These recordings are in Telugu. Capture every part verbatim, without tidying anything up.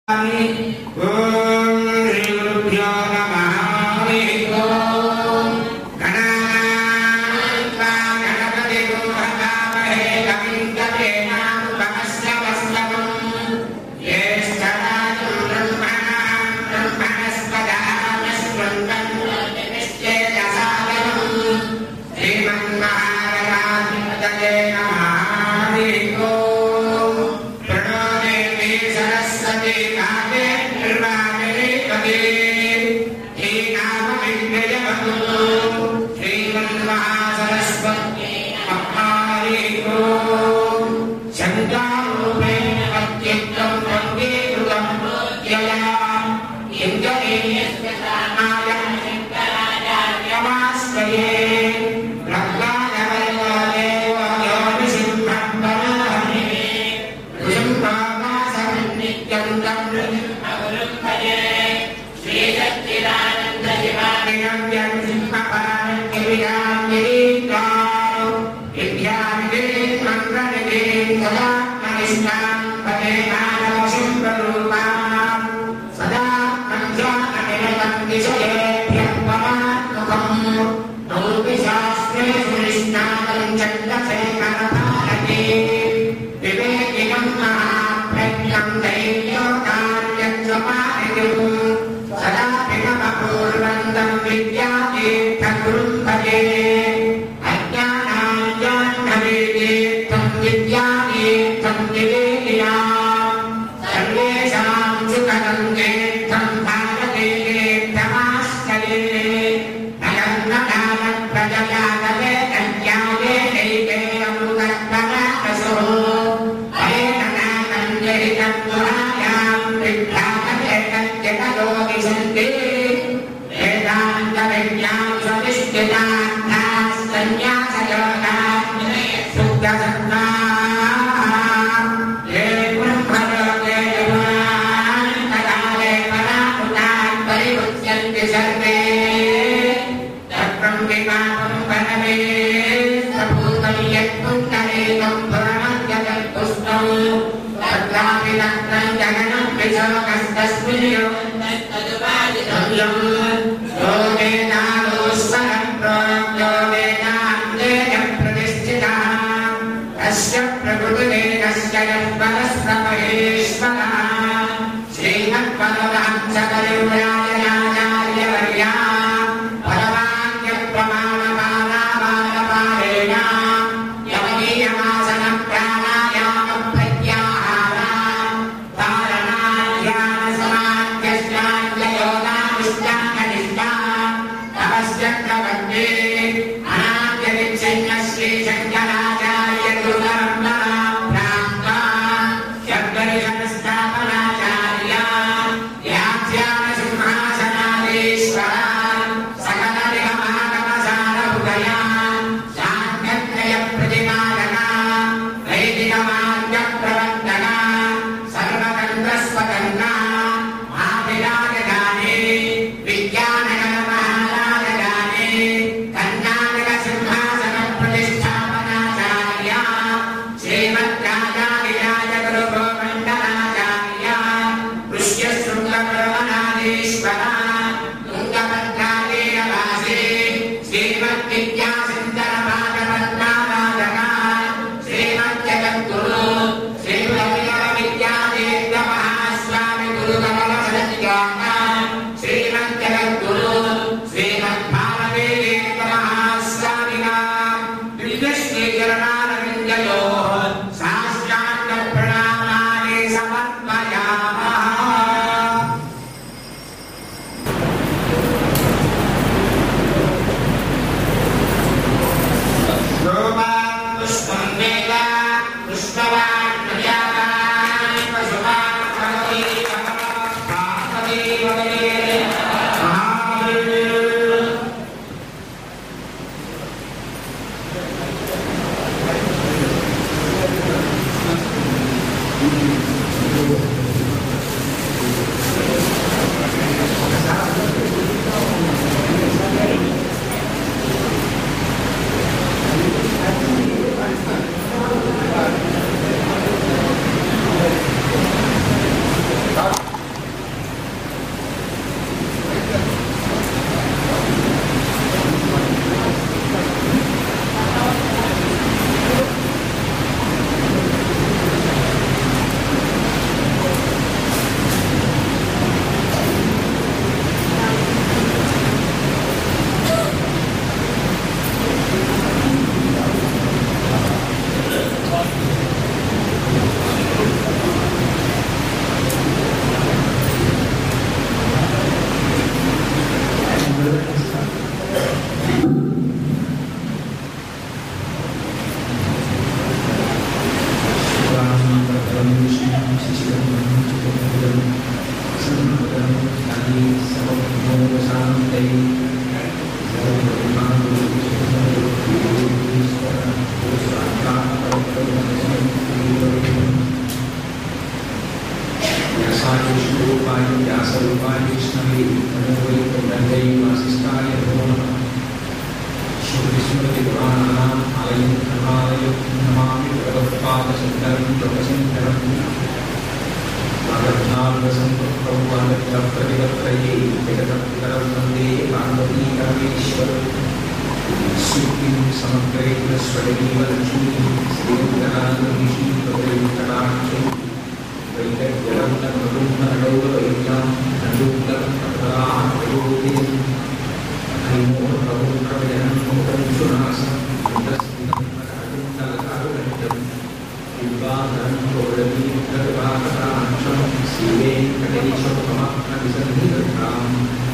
Shambhala स्वरूपाय व्यासरूपाय विष्णवे नमो वै ब्रह्मण्यै वासिष्ठाय नमो नमः। श्रुतिस्मृतिपुराणानाम् आलयं धर्मालयं नमामि भगवत्पादशङ्करं लोकशङ्करं। वागर्धार्धसम्पृक्तौ वागर्धप्रतिपत्रये जगतपितरं वन्दे पार्वती परमेश्वरं। सूक्तिं समग्रेण स्वयमेव लक्ष्मीः श्रीवेङ्कटाद्रिशीलवेङ्कटाख्यै वैकट्यं नमरुन्नडौरवैर्यां नडुक्कलकपदाप्रयोगेन हरिमोहप्रभुप्रवयनं मोहं सुनासं कुण्डस्थितं विद्वाधरं गौरवीकृतवाकटाक्षं श्रीवेङ्कटेशोपमग्नविसन्निधत्ताम्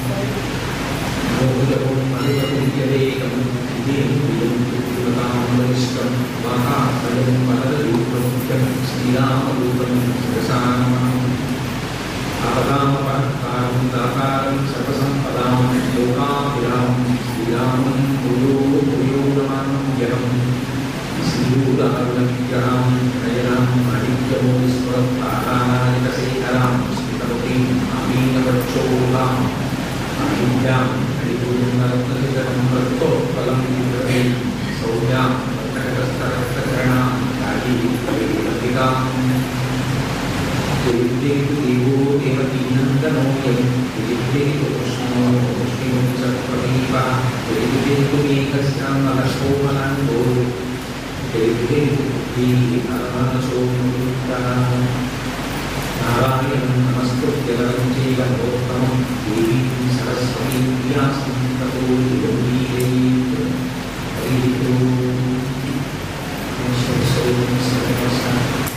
मोहजपं मलितपुण्यदेकं देवतां वरिष्ठं महाफलं वरदरूपं श्रीरामरूपं शिरसानमामि। आपदामपहर्तारं दातारं सर्वसम्पदां लोकाभिरामं श्रीरामं भूयो भूयो नमाम्यहम्। श्रीरूढारुणविग्रहां नयनां माणिक्यमौलिस्वरतारानायकशेखरां स्मितवतीं आमीनवक्षोभाम् आयुध्यां हरिपूर्णरत्ननिधनं रक्तोत्पलं विग्रहे सौम्यां रत्नकटस्थरक्तचरणां कालीपतिकाम्। विद्येतु देवो देवकीनन्दनोऽयं विद्येतु कृष्णो कृष्णो सत्त्वमेवः विद्येतु मेघस्यां नलशोभनान्तो विद्येतु बुद्धिः नारायणं नमस्कृत्य नरं चैव नरोत्तमं देवीं सरस्वतीं व्यासं ततो जयमुदीरयेत्। हरिः ओम्।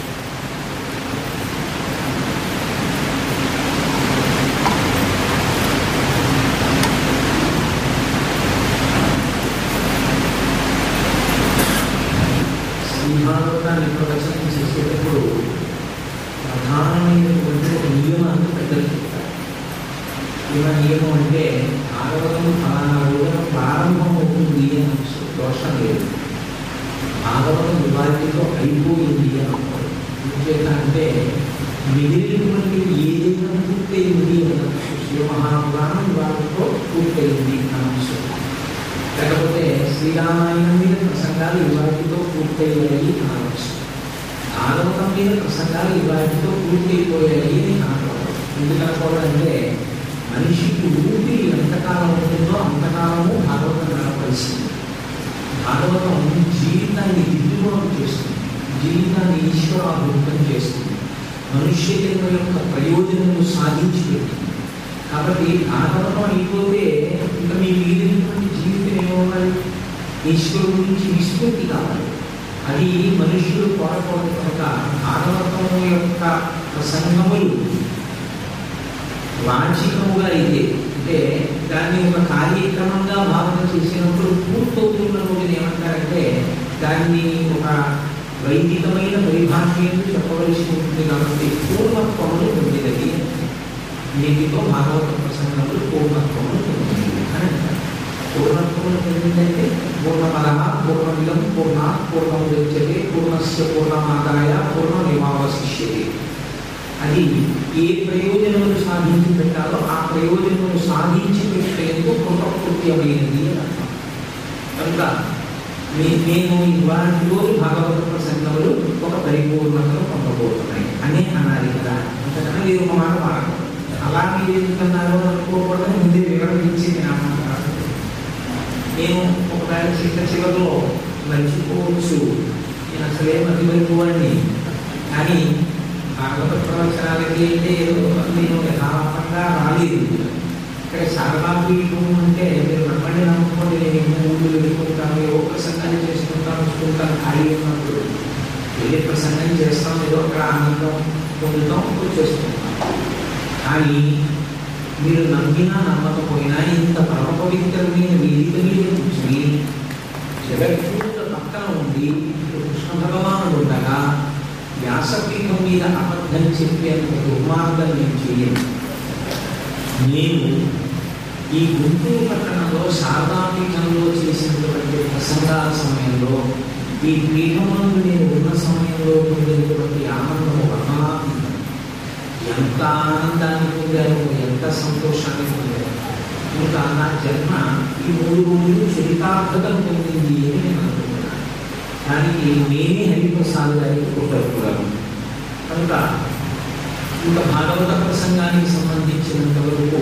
శ్రీభాగవతాన్ని ప్రవచనం చేసేటప్పుడు ప్రధానమైనటువంటి ఒక నియమాన్ని పెద్దలు చెప్తారు. ఇలా నియమం అంటే భాగవతం ఫలానా రోజున ప్రారంభం అవుతుంది అని దోషం లేదు. భాగవతం వివాదితో అయిపోయింది అని అనుకోవాలి. ఎందుచేత అంటే మిగిలినటువంటి ఏదైనా పూర్తయింది అని శివమహాపురాణం వివాదంతో పూర్తయింది అని అంశం. లేకపోతే శ్రీరామాయణం మీద ప్రసంగాలు వివాదితో పూర్తయ్యాయి అని అంశం. భాగవతం మీద ప్రసంగాలు ఇవాటితో పూర్తయిపోయాయి అని అనుకోవడం. ఎందుకు అనుకోవాలంటే మనిషికి ఊపిరి ఎంతకాలం ఉంటుందో అంతకాలము భాగవతం నడపరిస్తుంది. భాగవతం జీవితాన్ని దిద్దుబాటు చేస్తుంది, జీవితాన్ని ఈశ్వరాభివృద్ధం చేస్తుంది, మనుష్య జన్మ యొక్క ప్రయోజనము సాధించి పెడుతుంది. కాబట్టి భాగవతం అయిపోతే ఇంకా మీ మిగిలినటువంటి జీవితం ఏమవ్వాలి? ఈశ్వరు గురించి విస్మృతి కావాలి. అది మనుష్యులు కోరకూడదు. కనుక భాగవతం యొక్క ప్రసంగములు వాంఛికముగా అయితే అంటే దాన్ని ఒక కార్యక్రమంగా భావన చేసినప్పుడు పూర్తవుతున్న రోజున ఏమంటారంటే దాన్ని ఒక వైదికమైన పరిభాష ఎందుకు చెప్పవలసి ఉంటుంది. కాబట్టి పూర్ణత్వములు పొందినది. నీటితో భాగవత ప్రసంగములు పూర్ణత్వములు పొందినది అని అంటారు. పూర్ణత్వములు పొందిందంటే పూర్ణపద పూర్ణమిదం పూర్ణ పూర్ణముదచ్యతే పూర్ణస్య పూర్ణమాదాయ పూర్ణమేవావశిష్యతే. అది ఏ ప్రయోజనమును సాధించి పెట్టాలో ఆ ప్రయోజనమును సాధించి పెట్టేందుకు కృతకృత్యమైనది అని అర్థం. కనుక మేము ఇవాళ రోజు భాగవత ప్రసంగములు ఒక పరిపూర్ణతను పొందబోతున్నాయి అని అనాలి కదా. అంతకన్నా మీరు ఒక మాట వాడకూడదు. అలా మీరు ఎందుకన్నారో అనుకోకూడదని ముందే వివరణ ఇచ్చింది నా మాట. నేను ఒకవేళ చిన్న చివరిలో మర్చిపోవచ్చు, నేను అసలే మతిమరిపోవాడిని. కానీ భాగవత ప్రవచనాలకి అయితే నేను యథార్థంగా రాలేదు. ఇక్కడ శారదాపీఠం అంటే మీరు నమ్మండి నమ్ముకోండి, నేను ఎన్నో ఊళ్ళు వెళ్ళుకుంటాను, ఏవో ప్రసంగాలు చేసుకుంటాను, వస్తుంటాను. ఖాళీ ఉన్నప్పుడు వెళ్ళి ప్రసంగం చేస్తాం, ఏదో అక్కడ ఆనందం పొందుతాం, వచ్చేస్తుంటాం. కానీ మీరు నమ్మినా నమ్మకపోయినా ఇంత పరమ పవిత్రమైన వేదిక మీద కూర్చుని జగద్గురుల పక్కన ఉండి కృష్ణ భగవానుడు ఉండగా వ్యాసపీఠం మీద అబద్ధం చెప్పేంత దుర్మార్గం నేను చేయను. నేను ఈ గుంటూరు పట్టణంలో శారదాపీఠంలో చేసినటువంటి ప్రసంగాల సమయంలో ఈ పీఠంలో నేను ఉన్న సమయంలో పొందినటువంటి ఆనందము వర్ణనాత్మకం. ఎంత ఆనందాన్ని పొందారు, ఎంత సంతోషాన్ని పొందారు. ఇంకా నా జన్మ ఈ మూడు రోజులు చరితార్థతను పొందింది అని నేను అనుకుంటున్నాను. దానికి నేనే హరిప్రసాద్ గారికి కృతజ్ఞుడను. కనుక ఇంకా భాగవత ప్రసంగానికి సంబంధించినంత వరకు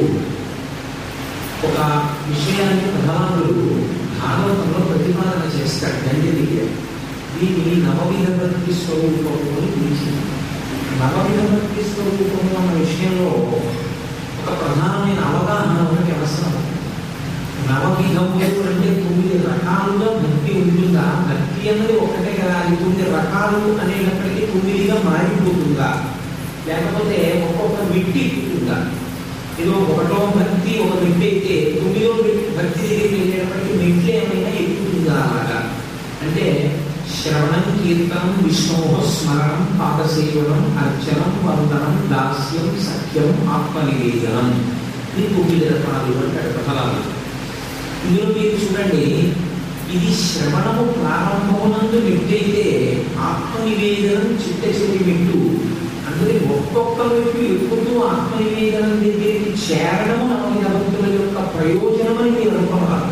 ఒక విషయాన్ని భగవానుడు భాగవతంలో ప్రతిపాదన చేస్తాడు. దండి దగ్గర దీన్ని నవవిధ భక్తి స్వరూపము అని పిలిచింది. నవవిధ భక్తి స్వరూపము అన్న విషయంలో ఒక ప్రధానమైన అవగాహన మనకి అవసరం. నవవిధములు అంటే తొమ్మిది రకాలుగా భక్తి ఉంటుందా? భక్తి అన్నది ఒక్కటే కదా, అది తొమ్మిది రకాలు అనేటప్పటికీ తొమ్మిదిగా మారిపోతుందా, లేకపోతే ఒక్కొక్క మిట్టి ఉంటుందా? ఏదో ఒకటో భక్తి ఒక మిట్టి అయితే తొమ్మిదో భక్తి దగ్గరికి వెళ్ళేటప్పటికీ మిట్లు ఏమైనా ఎక్కుతుందా? అలాగా అంటే శ్రవణం, కీర్తనం, విష్ణో స్మరణం, పాదసేవనం, అర్చనం, వందనం, దాస్యం, సఖ్యం, ఆత్మనివేదనం, ఇది తొమ్మిది రకాలు అంటాడు ప్రహ్లాదు. ఇందులో మీరు చూడండి, ఇది శ్రవణము ప్రారంభమునందు మెట్టయితే ఆత్మనివేదనం చిట్ట చివరి మెట్టు. అందుకే ఒక్కొక్క మెట్టు ఎక్కుతూ ఆత్మనివేదనం దగ్గరికి చేరడము నవవిధ భక్తుల యొక్క ప్రయోజనం అని మీరు అనుకోవాలి.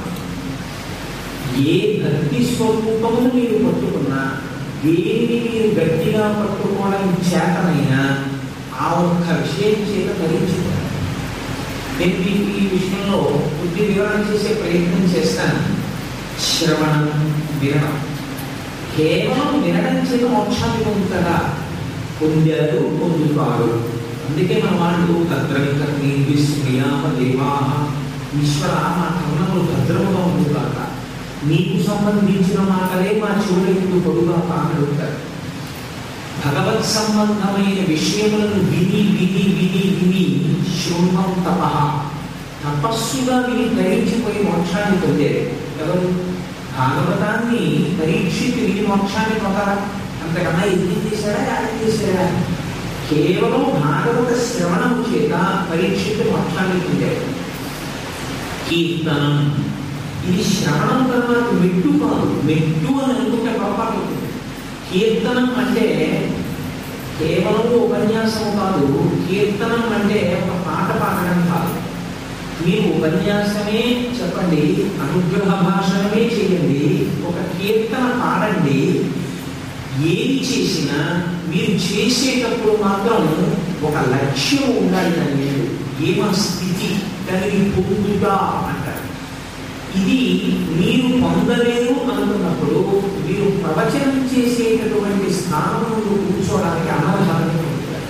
ఏ భక్తి స్వరూపమును మీరు పట్టుకున్నా, దేనిని మీరు గట్టిగా పట్టుకోవడం చేతనైనా ఆ ఒక్క విషయం చేత ధరించుకుంటారు. నేను మీకు ఈ విషయంలో కొద్ది వివరణ చేసే ప్రయత్నం చేస్తాను. శ్రవణం, వినడం, కేవలం వినడం చేత మోక్షాన్ని పొందుతారా? పొందారు, పొందుతారు. అందుకే మన వాళ్ళు భద్రవికర్ణి విస్మయామ దేవాహ, ఈశ్వర మా కర్ణములు భద్రముగా ఉండుగాక, నీకు సంబంధించిన మాటలే మా చెవులకు పొడుగా కానడుగుతారు. భగవత్ సంబంధమైన విషయములను విని విని విని విని శృంభం తప, తపస్సుగా విని ధరించిపోయి మోక్షాన్ని పొందారు. ఎవరు? భాగవతాన్ని పరీక్షించి విని మోక్షాన్ని పొందారా? అంతకన్నా ఏం చేశాడా, యాదం చేశాడా? కేవలం భాగవత శ్రవణం చేత పరీక్షించి మోక్షాన్ని పొందారు. కీర్తనం, ఇది శ్రవణం తర్వాత మెట్టు కాదు, మెట్టు అని అనుకుంటే పొరపాటు అవుతుంది. కీర్తనం అంటే కేవలం ఉపన్యాసం కాదు, కీర్తనం అంటే ఒక పాట పాడడం కాదు. మీరు ఉపన్యాసమే చెప్పండి, అనుగ్రహ భాషణమే చేయండి, ఒక కీర్తన పాడండి. ఏది చేసినా మీరు చేసేటప్పుడు మాత్రం ఒక లక్ష్యం ఉండాలి. దాని లేదు ఏమా స్థితి, దాన్ని పొందుతా అంటారు. ఇది మీరు పొందలేరు అనుకున్నప్పుడు మీరు ప్రవచనం చేసేటటువంటి స్థానంలో కూర్చోవడానికి అనర్హతని పొందుతారు.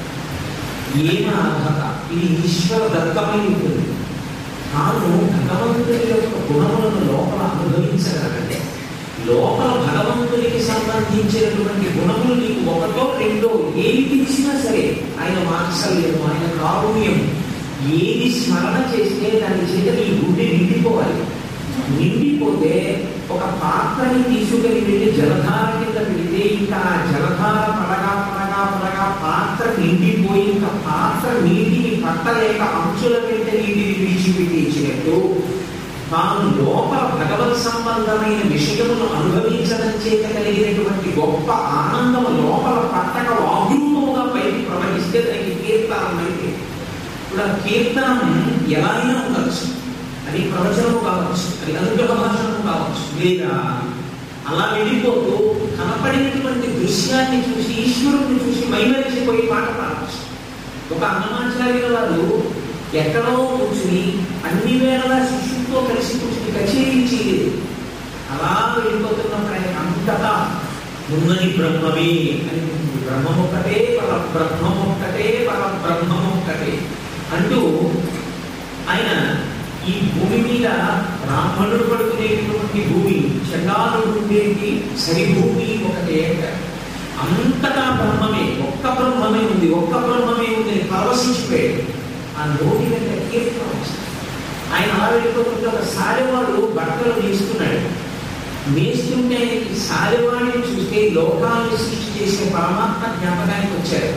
ఏమ అర్హత? ఇది ఈశ్వర దత్తమై ఉంటుంది. తాను భగవంతుని యొక్క గుణములను లోపల అనుభవించగలంటే, లోపల భగవంతునికి సంబంధించినటువంటి గుణములు నీకు ఒకటో రెండో ఏది తెలిసినా సరే, ఆయన వాత్సల్యం, ఆయన కారుణ్యం, ఏది స్మరణ చేస్తే దాని చేత నీ గుండె నిండిపోవాలి. నిండిపోతే ఒక పాత్రని తీసుకుని వెళ్ళి జలధార కింద పెడితే ఇంకా ఆ జలధార పడగా పడగా పడగా పాత్ర నిండిపోయి ఇంకా పాత్ర నీటిని పట్టలేక అంచుల వెంట నీటిని విడిచిపెట్టించినట్టు తాను లోపల భగవత్ సంబంధమైన విషయమును అనుభవించడం చేత కలిగినటువంటి గొప్ప ఆనందం లోపల పట్టక వాగ్రూపముగా పైకి ప్రవహిస్తే దానికి కీర్తనం అయితే. ఇప్పుడు ఆ కీర్తనం ఎలా అయినా ఉండొచ్చు, అది ప్రవచనము కావచ్చు, అది అనుగ్రహ భాషణము కావచ్చు, లేదా అలా వెళ్ళిపోతూ కనపడినటువంటి దృశ్యాన్ని చూసి ఈశ్వరుడిని చూసి మైమరిచిపోయి పాట పాడవచ్చు. ఒక అన్నమాచార్యుల వారు ఎక్కడో కూర్చుని అన్ని వేళలా శిష్యులతో కలిసి కూర్చుని కచేరీ చేయలేదు. అలా వెళ్ళిపోతున్నప్పుడు ఆయన అంతటా ఉన్నది బ్రహ్మమే అని, బ్రహ్మమొక్కటే పర బ్రహ్మమొక్కటే పర బ్రహ్మమొక్కటే అంటూ ఆయన ఈ భూమి మీద బ్రాహ్మణుడు పడుకునేటువంటి భూమి, చండాలుడు ఉండేది సరి భూమి ఒకటే అంటారు. అంతటా బ్రహ్మమే, ఒక్క బ్రహ్మమే ఉంది, ఒక్క బ్రహ్మమే ఉంది అని పరవశించిపోయాడు. ఆ నోటి వెంట కీర్తన వస్తుంది. ఆయన అలా వెళ్ళిపోతుంటే ఒక సారెవాడు బట్టలు నేస్తున్నాడు. నేస్తుంటే ఆయనకి సారెవాడిని చూస్తే లోకాలను సృష్టి చేసే పరమాత్మ జ్ఞాపకానికి వచ్చారు.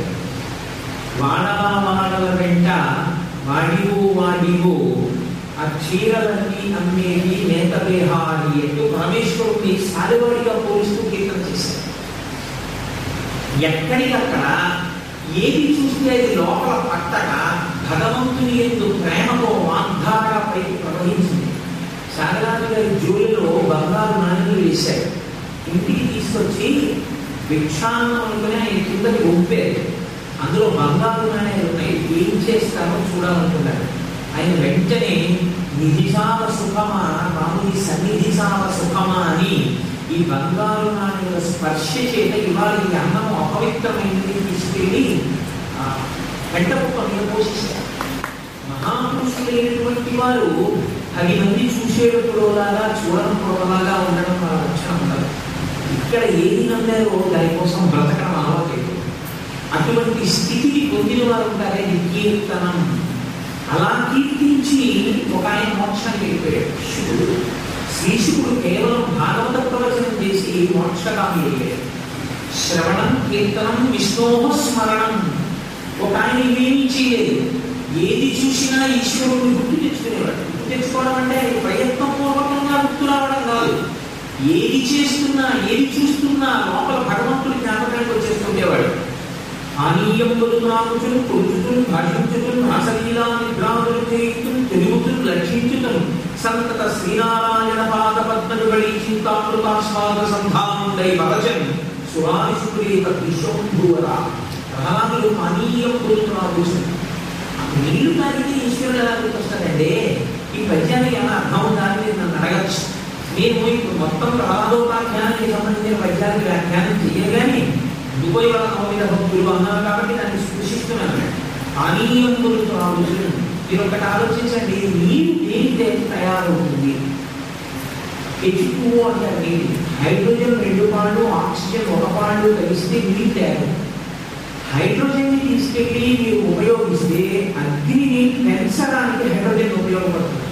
వాడవా వాడల వెంట వాడివో వాడివో ఆ చీరలన్నీ అమ్మేది నేతదేహాలి అంటూ పరమేశ్వరుడిని సారెవాడిగా పోలిస్తూ కీర్తన చేశారు. ఎక్కడికక్కడ ఏది చూస్తే అది లోపల పట్టగా భగవంతుని యందు ప్రేమతో వాగ్ధారగా పైకి ప్రవహించింది. శారదాంబ గారి జోలిలో బంగారు నాణ్యాలు వేశారు. ఇంటికి తీసుకొచ్చి భిక్షాన్నం అనుకుని ఆయన కిందకి ఒప్పారు. అందులో బంగారు నాణ్యాలు ఉన్నాయి, ఏం చేస్తారో చూడాలనుకున్నారు. ఆయన వెంటనే నిధిసావ సుఖమా రాముని సన్నిధిసావ సుఖమా అని ఈ బంగారు నాణ్యాల స్పర్శ చేత ఇవాళ ఈ అన్నం అపవిత్రమైనది తీసుకెళ్ళి గంట కుప్ప మీద పోషిస్తారు. మహాపురుషులైనటువంటి వారు పది మంది చూసేటప్పుడులాగా చూడకపోవలాగా ఉండడం వాళ్ళ లక్షణం ఉండదు. ఇక్కడ ఏది నమ్మారో దానికోసం బ్రతకడం అలవాటు. అటువంటి స్థితిని పొందిన వారు ఉంటారే కీర్తనం. అలా కీర్తించి ఒక ఆయన మోక్షానికి వెళ్ళిపోయాడు శివుడు. శ్రీశుకుడు కేవలం భాగవత ప్రవచనం చేసి మోక్షగామి వెళ్ళాడు. శ్రవణం కీర్తనం విష్ణోహ స్మరణం. ఒక ఆయన ఇవేమీ చేయలేదు, ఏది చూసినా ఈశ్వరుడిని గుర్తు తెచ్చుకునేవాడు. గుర్తు తెచ్చుకోవడం అంటే ప్రయత్నం పూర్వకంగా గుర్తు రావడం కాదు. ఏది చేస్తున్నా ఏది చూస్తున్నా లోపల భగవంతుడి జ్ఞాపకానికి వచ్చేస్తుండేవాడు. ఆనీయం బదునాకుచును కొడుచుతును భాషించుతును రాసలీలా నిద్రాదులు చేయుతును తెలుగుతును లక్షించుతును సంతత శ్రీనారాయణ పాద పద్మలు గడి చింతామృతాస్వాద సంధానుడై వదచన్ సురాశుకులేత విశ్వంభూవరా. ప్రహ్లాదులు పానీయం బదునాకుచును. నీళ్లు తాగితే ఈశ్వరుడు ఎలా గుర్తొస్తాడండి? ఈ పద్యానికి ఎలా అర్థం ఉందని మీరు నన్ను అడగచ్చు. నేను ఇప్పుడు మొత్తం ప్రహ్లాదోపాఖ్యానానికి సంబంధించిన పద్యానికి వ్యాఖ్యానం చేయగానే దుబాయ్ వాళ్ళ నవమిద భక్తులు అన్నారు కాబట్టి దాన్ని స్పృశిస్తున్నాను. పానీయం గురించి ఆలోచన మీరు ఒకటి ఆలోచించండి, నీరు దేనితో తయారవుతుంది? హెచ్ టూ ఓ అంటారు నీరు. హైడ్రోజన్ రెండు పాళ్ళు ఆక్సిజన్ ఒక పాళ్ళు కలిస్తే నీరు తయారు. హైడ్రోజన్ని తీసుకెళ్ళి మీరు ఉపయోగిస్తే అగ్నిని పెంచడానికి హైడ్రోజన్ ఉపయోగపడుతుంది.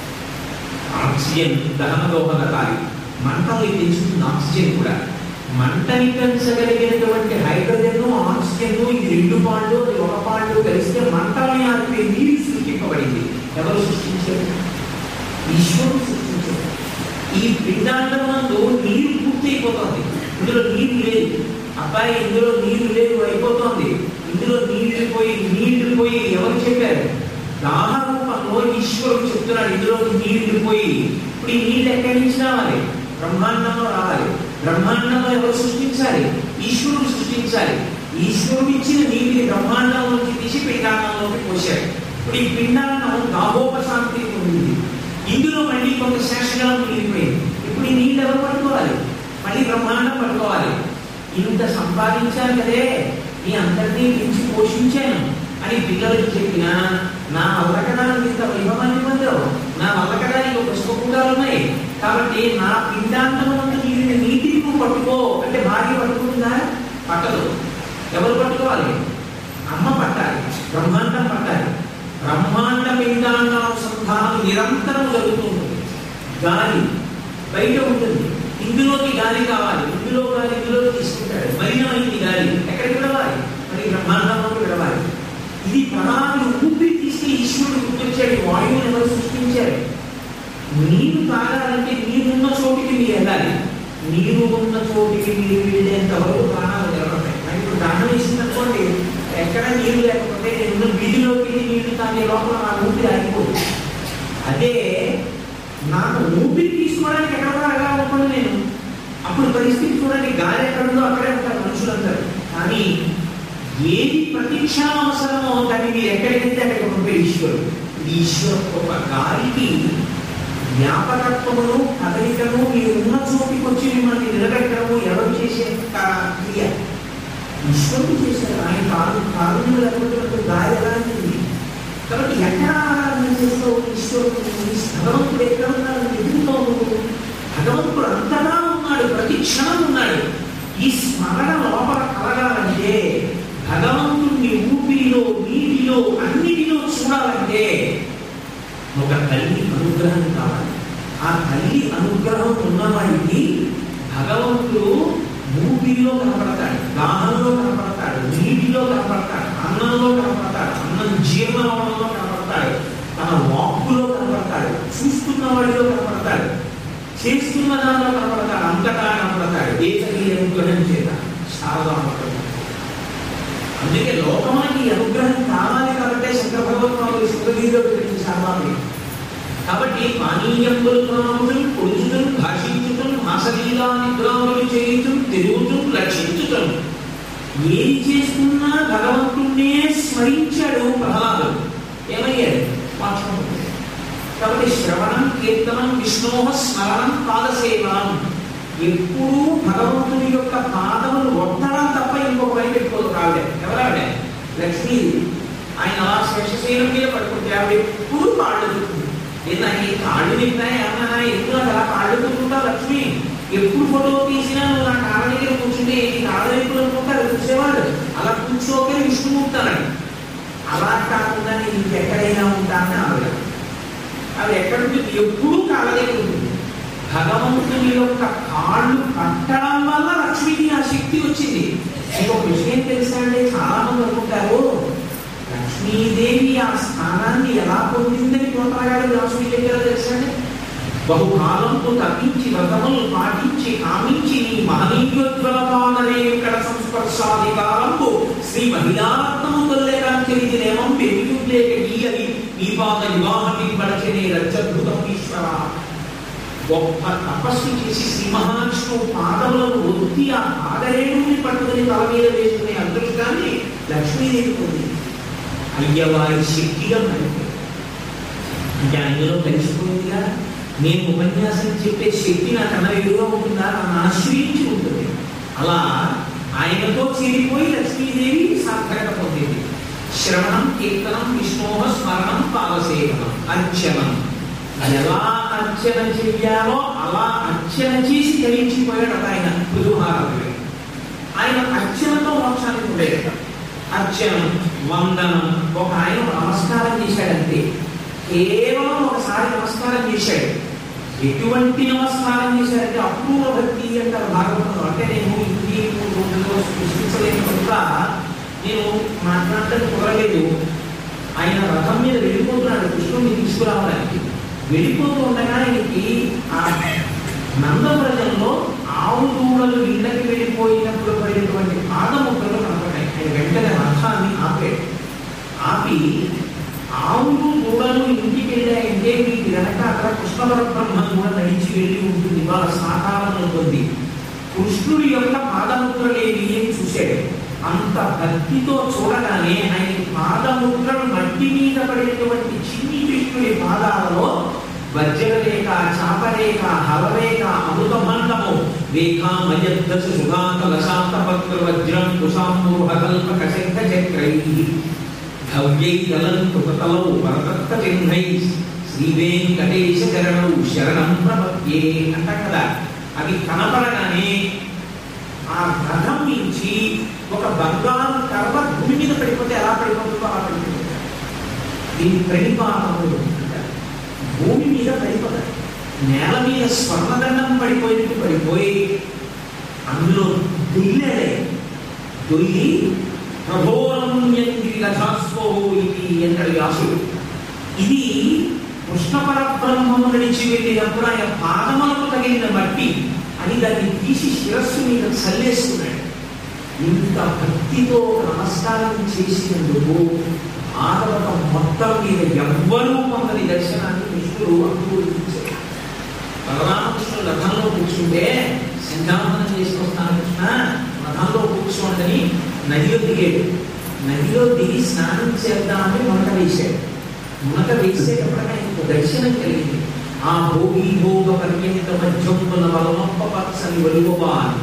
ఆక్సిజన్ దహన దోహదకారి, మంటల్ని పెంచుతుంది ఆక్సిజన్ కూడా. మంటని పెంచగలిగినటువంటి హైడ్రోజన్ ఆక్సిజన్ ఈ రెండు పాళ్ళు అది ఒక పాళ్ళు కలిస్తే మంటల్ని ఆడితే నీరు సృష్టింపబడింది. ఎవరు సృష్టించారు? ఈశ్వరుడు సృష్టించారు. ఈ పిండాండం నందు నీరు పూర్తి అయిపోతుంది. ఇందులో నీరు లేదు, అబ్బాయి ఇందులో నీరు లేదు అయిపోతుంది. ఇందులో నీళ్లు పోయి నీళ్లు పోయి ఎవరు చెప్పారు? దాహ రూపంలో ఈశ్వరుడు చెప్తున్నాడు ఇందులో నీళ్లు పోయి. ఇప్పుడు ఈ నీళ్ళు ఎక్కడి నుంచి రావాలి? బ్రహ్మాండంలో రావాలి. బ్రహ్మాండంలో ఎవరు సృష్టించాలి? ఈశ్వరుడు సృష్టించాలి. ఈశ్వరుడు ఇచ్చిన నీటిని బ్రహ్మాండంలోకి తీసి పిండాండంలోకి పోశాడు. ఇప్పుడు ఈ పిండాండం దాహోపశాంతి పొందింది. ఇందులో మళ్ళీ కొంత శేషకాలం మిగిలిపోయింది. ఇప్పుడు ఈ నీళ్ళు ఎవరు పట్టుకోవాలి? మళ్ళీ బ్రహ్మాండం పట్టుకోవాలి. ఇంత సంపాదించాను కదే, నీ అందరినీ పెంచి పోషించాను అని పిల్లలకు చెప్పినా నా వల్లకడానికి ఇంత వైభవాన్ని పొందావు, నా వల్లకడానికి ఒక పుష్పకుండాలు ఉన్నాయి కాబట్టి నా పిండాంతంలో నీటిని నీటిని నువ్వు పట్టుకో అంటే భార్య పట్టుకుంటుందా? పట్టదు. ఎవరు పట్టుకోవాలి? అమ్మ పట్టాలి, బ్రహ్మాండం పట్టాలి. బ్రహ్మాండ పిండాండానుసంధానం నిరంతరం జరుగుతూ ఉంటుంది. గాలి బయట ఉంటుంది, ఇందులోకి గాలి కావాలి, ఇందులో గాలి ఇందులో తీసుకుంటాడు. మలినమైంది గాలి ఎక్కడికి విడవాలి? మరి బ్రహ్మాండంలోకి విడవాలి. ఇది ప్రణాళిక ఊపిరి తీసి ఈశ్వరుడు గుర్తొచ్చాడు. వాయువుని ఎవరు సృష్టించారు? నీరు తాగాలంటే నీరున్న చోటికి మీరు వెళ్ళాలి. నీరు ఉన్న చోటికి మీరు వెళ్ళేంత వరకు ప్రాణాలు నిలబడతాయి. మరి ఇప్పుడు దానం వేసిందనుకోండి, ఎక్కడ నీరు లేకపోతే నేను వీధిలోకి వెళ్ళి నీళ్లు తాగే లోపల నా ఊపిరి ఆగిపోదు. అదే నాకు ఊపిరి తీసుకోవడానికి ఎక్కడ రాగా ఉంటుంది నేను, అప్పుడు పరిస్థితి చూడండి, గాలి ఎక్కడుందో అక్కడే ఉంటారు మనుషులందరూ. కానీ ఏది ప్రతిక్షణం అవసరమో దాన్ని మీరు ఎక్కడికైతే అక్కడికి పంపే ఈశ్వరుడు. ఈశ్వరు ఒక గాలికి జ్ఞాపకత్వమును కదలికను మీరు ఉన్న చోటికి వచ్చి మిమ్మల్ని నిలబెట్టడము ఎవరు చేసే క్రియ? ఈశ్వరుడు చేశారు. ఆయన కాదు కారుణ్యం లేకపోతే గాలి ఎలాంటిది? కాబట్టి ఎక్కడ ఆరాధన చేస్తావు ఈశ్వరుడు? భగవంతుడు ఎక్కడ ఉన్నాడు? ఎదుగుతూ భగవంతుడు అంతగా ఉన్నాడు, ప్రతి క్షణం ఉన్నాడు. ఈ స్మరణ లోపల కలగాలంటే, భగవంతుడిని ఊపిరిలో నీటిలో అన్నిటిలో చూడాలంటే ఒక తల్లి అనుగ్రహం కావాలి. ఆ తల్లి అనుగ్రహం ఉన్నవాడికి భగవంతుడు ఊపిరిలో కనపడతాడు, దాహంలో కనపడతాడు, నీటిలో కనపడతాడు, అన్నంలో కనపడతాడు, అన్నం జీర్ణంలో కనపడతాడు, తన వాక్కులో కనపడతాడు, చూస్తున్న వాడిలో కనపడతాడు, చేస్తున్న దానిలో కనపడతాడు, అంతటా కనపడతాడు. ఏ తల్లి అనుగ్రహం చేత? శారదా. అందుకే లోకమానికి అనుగ్రహం కావాలి కాబట్టి శంకర భగవత్పాదులు శృంగగిరిలో పెట్టింది శాపాన్ని. కాబట్టి పానీయంబులు త్రాములు పొడుచుటం భాషించుటం మాసలీలా నిద్రాములు చేయుటం తిరుగుటం రక్షించుటం ఏది చేసుకున్నా భగవంతుణ్ణే స్మరించాడు ప్రహ్లాదుడు. ఏమయ్యాడు? మోక్షం. కాబట్టి శ్రవణం కీర్తనం విష్ణోహ స్మరణం పాదసేవనం, ఎప్పుడూ భగవంతుని యొక్క పాదములు ఒత్తడం తప్ప ఇంకొక పని పెట్టుకోదు. కావిడే ఎవరావిడే? లక్ష్మీదేవి. ఆయన అలా శేషశైలం మీద పడుకుంటే ఆవిడ ఎప్పుడు కాళ్ళు దుక్కుంది. ఏదైనా ఈ కాళ్ళు తింటాయి అన్నా ఎప్పుడు అలా కాళ్ళు దుక్కుంటా లక్ష్మి, ఎప్పుడు ఫోటో తీసినా నువ్వు నా కాళ్ళ దగ్గర కూర్చుంటే ఈ కాళ్ళ వైపులు అనుకుంటారు చూసేవాడు. అలా కూర్చోకే విష్ణుమూర్తానని. అలా కాకుండా నేను ఇంకెక్కడైనా ఉంటానని ఆవిడ. ఆవిడ ఎక్కడుంటుంది? ఎప్పుడూ కాళ్ళ దగ్గర ఉంటుంది. భగవంతుని యొక్క కాళ్ళు కట్టడం వల్ల లక్ష్మికి ఆ శక్తి వచ్చింది. ఇంకొక విషయం తెలుసా అండి, చాలా మంది అనుకుంటారు లక్ష్మీదేవి ఆ స్థానాన్ని ఎలా పొందిందని కొంతగాడు లక్ష్మీ దగ్గర తెలుసా అండి. బహుకాలంతో తప్పించి వ్రతములు పాటించి కామించి నీ మహనీయోజ్వల పాదరే ఇక్కడ సంస్పర్శాధికారంతో శ్రీ మహిళారత్నము కొల్లేకాంచరిదినేమం పెరుగులేక గీయని ఈ పాద వివాహాన్ని పడచనే రచ్చద్భుతం ఈశ్వర. గొప్ప తపస్సు చేసి శ్రీ మహావిష్ణువు పాదములను ఒత్తి ఆ పాదరేణుని పట్టుకుని తల మీద వేసుకునే అదృష్టాన్ని లక్ష్మీదేవి పొందింది. అయ్యవారి శక్తిగా పడిపోయింది. అంటే ఆయనలో కలిసిపోయిందిగా. నేను ఉపన్యాసం చెప్పే శక్తి నాకన్నా ఎదురుగా ఉంటుందా? నన్ను ఆశ్రయించి ఉంటుంది. అలా ఆయనతో చేరిపోయి లక్ష్మీదేవి సార్థకత పొందింది. శ్రవణం కీర్తనం విష్ణోహ స్మరణం పాదసేవనం అర్చనం. ఎలా అర్చన చెయ్యాలో అలా అర్చన చేసి కలిసిపోయాడు ఆయన కుతూహారాలు. ఆయన అర్చనతో మోక్షానికి ఉండేట. అర్చనం వందనం. ఒక ఆయన నమస్కారం చేశాడంతే, కేవలం ఒకసారి నమస్కారం చేశాడు. ఎటువంటి నమస్కారం చేశాడంటే అపూర్వ భక్తి అంటారు భాగవతంలో. అంటే నేను ఇంటి రోజుల్లో సృష్టించలేని కనుక నేను మాట్లాడటం కుదరలేదు. ఆయన రథం మీద వెళ్ళిపోతున్నాడు కృష్ణుడిని తీసుకురావడానికి. వెళ్ళిపోతూ ఉండగా ఆయనకి ఆ నందవ్రజంలో ఆవు దూడలు ఇళ్ళకి వెళ్ళిపోయినప్పుడు పడినటువంటి పాదముద్రలు కనపడ్డాయి. ఆయన వెంటనే రథాన్ని ఆపాడు. ఆపి ఆవులు దూడలు ఇంటికి వెళ్ళాయంటే మీకు వెనక అక్కడ కృష్ణ పరబ్రహ్మం కూడా నడిచి వెళ్ళి ఉంటుంది. వాళ్ళ సాకారం పొంది కృష్ణుడి యొక్క పాదముద్రలేవి అని చూశాడు. అంత భక్తితో చూడగానే ఆయన పాదముద్రలు మట్టి మీద పడేటువంటి చిన్ని కృష్ణుడి పాదాలలో వజ్రరేఖ, చాపరేఖ, హలరేఖ, అమృతమండము, రేఖ మయద్దశ సుగాంత లశాంత భక్త వజ్రం కుశాంబూర్హకల్పక శంఖ చక్రై భవ్యై దళంకృతతలౌ వరదత్త చిహ్నై శ్రీ వెంకటేశ చరణౌ శరణం ప్రపద్యే అంటాం కదా. అవి కనపడగానే ఆ రథం నుంచి ఒక బంగారు కర్ర భూమి మీద పడిపోతే ఎలా పడిపోతుందో అలా పడిపోతుంది. దీని ప్రణిపాతములు అంటారు. భూమి మీద పడిపోతాయి. నేల మీద స్వర్ణదండం పడిపోయినట్టు పడిపోయి అందులో దుల్లాడే దొల్లి ప్రభోరమ్యంగిరి రథాస్వో ఇది అంటాడు వ్యాసుడు. ఇది కృష్ణ పరబ్రహ్మము నడిచి వెళ్ళినప్పుడు ఆయన పాదములకు తగిలిన మట్టి అని దాన్ని తీసి శిరస్సు మీద చల్లేసుకున్నాడు. ఇంత భక్తితో నమస్కారం చేసినందుకు భాగవతం మొత్తం మీద ఎవ్వరూ పొందని దర్శనాన్ని కృష్ణుడు అనుభవించాడు. బలరామకృష్ణుడు రథంలో కూర్చుంటే సంధ్యావందనం చేసుకొస్తాను కృష్ణ రథంలో కూర్చోండి నదిలో దిగాడు. నదిలో దిగి స్నానం చేద్దామని మునక వేశాడు. మునక వేసేటప్పుడు ఆయనకు దర్శనం కలిగింది. ఆ భోగి భోగ పర్యంత మధ్యమున బలమప్పపచ్చని వలువవాన్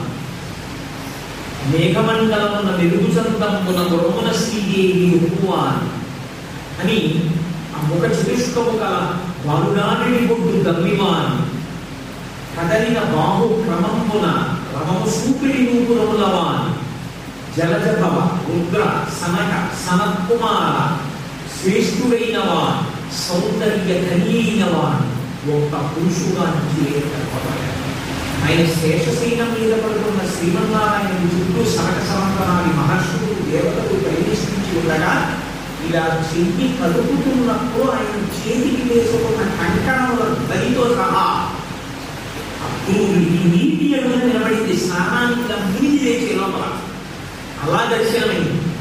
మేఘమండలమున వెలుగు చందమున గురమున శ్రీదేవి ఉపవాన్ అని ఆ ముఖ చతుష్కము గల బాలుడాని బొడ్డు గమ్మివాన్ కదలిన బాహు క్రమమున రమము సూపిడి నూపురములవాన్ జలజభవ రుద్ర సనక సనత్కుమార శ్రేష్ఠుడైనవాన్ సౌందర్య ధన్యైనవాన్ ఒక్క పురుషుగా నుంచి ఆయన శేషశైలం మీద పడుతున్న శ్రీమన్నారాయణ చుట్టూ సనక సమంతనాది మహర్షులు దేవతలు పరివేష్టించి ఉండగా ఇలా చెయ్యి కలుపుతున్నప్పుడు ఆయన చేతికి వేసుకున్న కంకణముల దరితో సహా అప్పుడు ఈ నీటి అడుగున నిలబడింది. స్నానానికి మునిగి లేచే లోపల అలా దర్శనమైంది.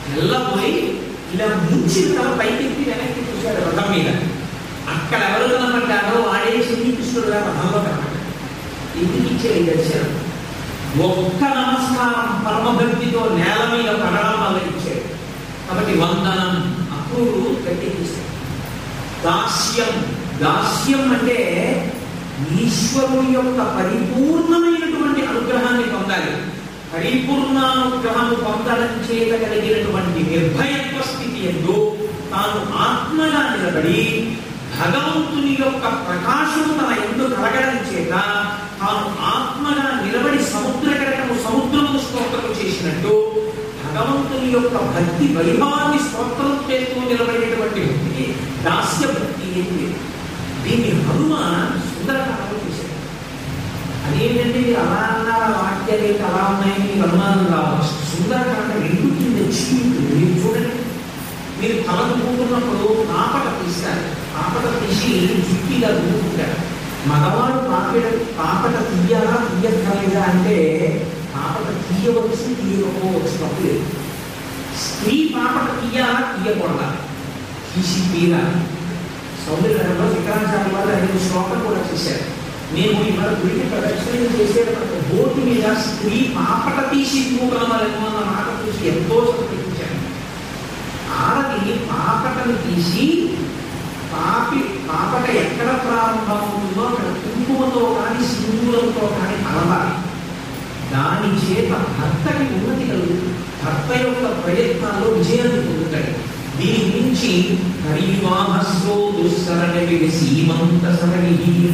వెళ్ళబోయి ఇలా ముంచిన తల పైకెత్తి వెనక్కి చూశాడు రథం మీద. అక్కడ ఎవరు కనపడ్డారో వాడే శ్రీకృష్ణుడు రథంలో కనపడ్డాడు. ఎందుకు ఇచ్చాడు ఈ దర్శనం? ఒక్క నమస్కారం పరమభక్తితో నేల మీద పడడం వల్ల ఇచ్చాడు. కాబట్టి వందనం అక్రూరు గట్టెక్కిస్తాడు. దాస్యం, దాస్యం అంటే ఈశ్వరుని యొక్క పరిపూర్ణమైనటువంటి అనుగ్రహాన్ని పొందాలి. పరిపూర్ణానుగ్రహం పొందడం చేత కలిగినటువంటి నిర్భయత్వ స్థితి ఎందు తాను ఆత్మగా నిలబడి భగవంతుని యొక్క ప్రకాశం తన ఎందు కలగడం చేత తాను ఆత్మగా నిలబడి సముద్ర కరటము సముద్రము స్తోత్రము చేసినట్టు భగవంతుని యొక్క భక్తి వైభవాన్ని స్తోత్రం చేస్తూ నిలబడినటువంటి భక్తికి దాస్య భక్తి ఏంటి? దీన్ని హనుమాన్ సుందరకాండలో చేశాడు. అదేంటంటే మీరు అలా అన్నారు, వాక్యాలు అలా ఉన్నాయని మీకు అనుమానం రావచ్చు. సుందరకాండ రెండు కింద చీటు మీరు చూడండి. మీరు తలదుకుంటున్నప్పుడు పాపట తీస్తారు. పాపట తీసి జుట్టిగా దున్నుకుంటారు. మగవాడు పాపట పాపట తీయాలా తీయక్కర్లేదా అంటే పాపట తీయవచ్చు, తీయకపోవచ్చు, తప్పులేదు. స్త్రీ పాపట తీయాలా తీయకూడదా? తీసి తీరాలి. సౌందర్యంలో శంకరాచార్య వారు ఐదు శ్లోకం కూడా చేశారు. మేము ఇవాళ గుడికి ప్రదక్షిణ చేసేటప్పుడు బోర్డు మీద స్త్రీ పాపట తీసి తూకలమలేమో అన్న మాట చూసి ఎంతో సంతోషించాను. ఆడది పాపటను తీసి పాపి పాపట ఎక్కడ ప్రారంభమవుతుందో అక్కడ కుంకుమతో కానీ సింధూరంతో కానీ కలవాలి. దాని చేత భర్తకి ఉన్నతి కలుగుతుంది. భర్త యొక్క ప్రయత్నాల్లో విజయాన్ని పొందుతాడు. దీని గురించి హరివాహస్రో దుస్సరణి సీమంత సరణి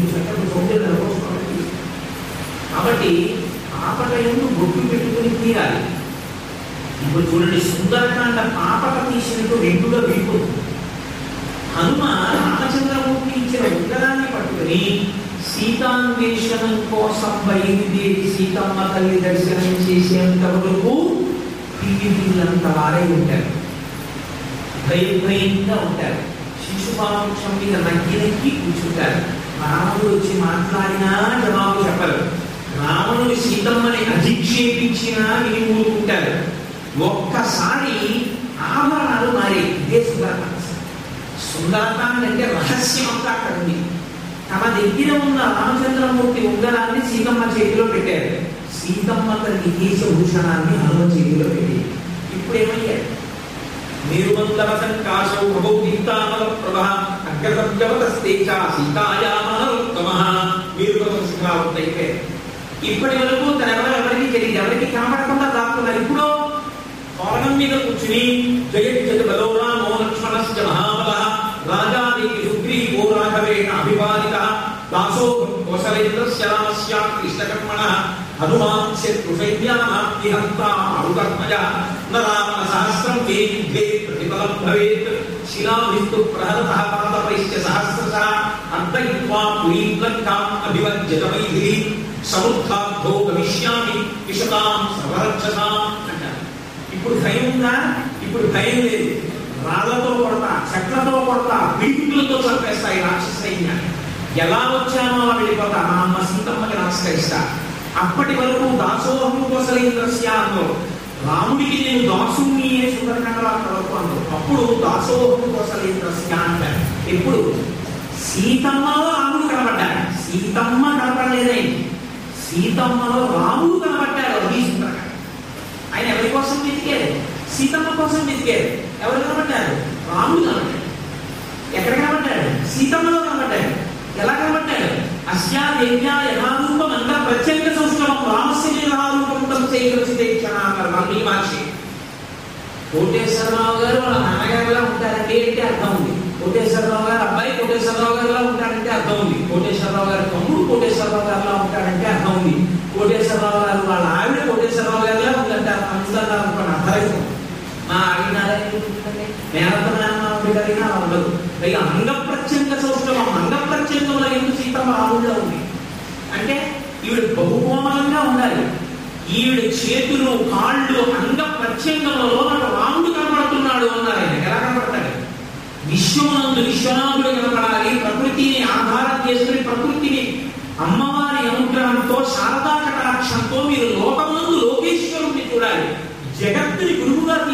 కాబట్టి పాపట ఎందు బొట్టు పెట్టుకుని తీరాలి. ఇప్పుడు చూడండి, సుందరకాండ పాపట తీసినట్టు రెండుగా విడిపోతుంది. హనుమ రామచంద్రమూర్తి ఇచ్చిన ఉత్తరాన్ని పట్టుకుని సీతాన్వేషణం కోసం బయలుదేరి సీతమ్మ తల్లి దర్శనం చేసేంత వరకు పిల్లంత వారై ఉంటారు. భయం భయంగా ఉంటారు. శిశుపావృక్షం మీద నక్కి నక్కి కూర్చుంటారు. రాముడు వచ్చి మాట్లాడినా జవాబు చెప్పరు. రావణుని సీతమ్మని అధిక్షేపించినా విని ఊరుకుంటారు. ఒక్కసారి ఆభరణాలు మారే. ఇదే సుందరకాండ. సుందరకాండ అంటే రహస్యం అంతా అక్కడ ఉంది. తమ దగ్గర ఉన్న రామచంద్రమూర్తి ఉంగరాన్ని సీతమ్మ చేతిలో పెట్టారు. సీతమ్మ తల్లి కేశభూషణాన్ని హనుమ చేతిలో పెట్టారు. ఇప్పుడు ఏమయ్యారు? నిర్మంతర సంకాశౌ భగవద్గీతానల ప్రభః అగ్రసత్యవతస్తేచ సీతాయామనరుత్తమః వీరుపద శిఖరావతైతే. ఇప్పటి వరకు తన ఎవరు ఎవరికి తెలియదు, ఎవరికి కనబడకుండా దాక్కున్నారు. ఇప్పుడు పౌర్ణం మీద కూర్చుని జయజత బలో రామో లక్ష్మణశ్చ మహాబలః రాజాదేవి సుగ్రీవో రాఘవేణ అభివాదితః దాసో కౌసలేంద్రస్య రామస్య కృష్ణకర్మణః హనుమాన్ శత్రుసైన్యానాత్మహంతా మరుగర్మజ నరావణ సహస్రం తే ద్వే ప్రతిఫలం భవేత్ శిలాభిస్తు ప్రహరతః పాదపైశ్చ సహస్రశః అర్ధయిత్వా పురీం లంకాం అభివజ్యత మైథిలి సముద్ధార్థో గమిష్యామి విశతాం సర్వరక్షసాం అంటారు. ఇప్పుడు భయం ఉందా? ఇప్పుడు భయం లేదు. రాళ్లతో కొడతా, చెట్లతో కొడతా, పిడుగులతో చంపేస్తాయి రాక్షస సైన్యాన్ని. ఎలా వచ్చానో అలా వెళ్ళిపోతా, మా అమ్మ సీతమ్మకి నమస్కరిస్తా. అప్పటి వరకు దాసోహం కోసలేంద్రస్య అన్నారు. రాముడికి నేను దాసుని సుందరకాండలో అక్కడ వరకు అన్నారు. అప్పుడు దాసోహం కోసలేంద్రస్య అంటారు. ఎప్పుడు? సీతమ్మలో రాముడు కనబడ్డాడు. సీతమ్మ కనపడలేదండి. సీతమ్మలో రాముడు కనబడ్డాడు. అది సుందరకాండ. ఆయన ఎవరి కోసం వెతికారు? సీతమ్మ కోసం వెతికారు. ఎవరు కనబడ్డారు? రాముడు కనబడ్డాడు. ఎక్కడ కనబడ్డాడు? సీతమ్మలో కనబడ్డాడు. ఎలా కనబడ్డాడు? అస్యా దేవ్యా యథారూపం అంత ప్రత్యేక సంస్కృతం రామస్య యథారూపం తమసేక్షణ మహర్షి. కోటేశ్వరరావు గారు వాళ్ళ నాన్నగారిలా ఉంటారంటే ఏంటి అర్థం ఉంది. కోటేశ్వరరావు గారు అబ్బాయి కోటేశ్వరరావు గారిలా ఉంటాడంటే అర్థం ఉంది. కోటేశ్వరరావు గారి తమ్ముడు కోటేశ్వరరావు గారిలా ఉంటాడంటే అర్థం ఉంది. కోటేశ్వరరావు గారు వాళ్ళ ఆవిడ కోటేశ్వరరావు గారిలా ఉందంటే అనుసంధానం అనుకోండి, అర్థం. మా ఆవిడ మేనతమైనా ఉండదు. పైగా అంగ ప్రత్యంగ సంస్కృతం, అంగ ప్రత్యంగంలో ఎందుకు సీతమ్మ రాముడిలో ఉంది అంటే ఈవిడ బహుకోమలంగా ఉండాలి. ఈవిడ చేతులు కాళ్ళు అంగ ప్రత్యంగంలో నాకు రాముడు కనపడుతున్నాడు అన్నారు. ఆయన ఎలా కనపడతాడు? విశ్వనందు విశ్వనాథుడు కనపడాలి. ప్రకృతిని ఆధారం చేసుకుని ప్రకృతిని అమ్మవారి అనుగ్రహంతో శారదా కటాక్షంతో మీరు లోకమందు లోకేశ్వరుణ్ణి చూడాలి. జగత్తుని గురువుగా తీసుకు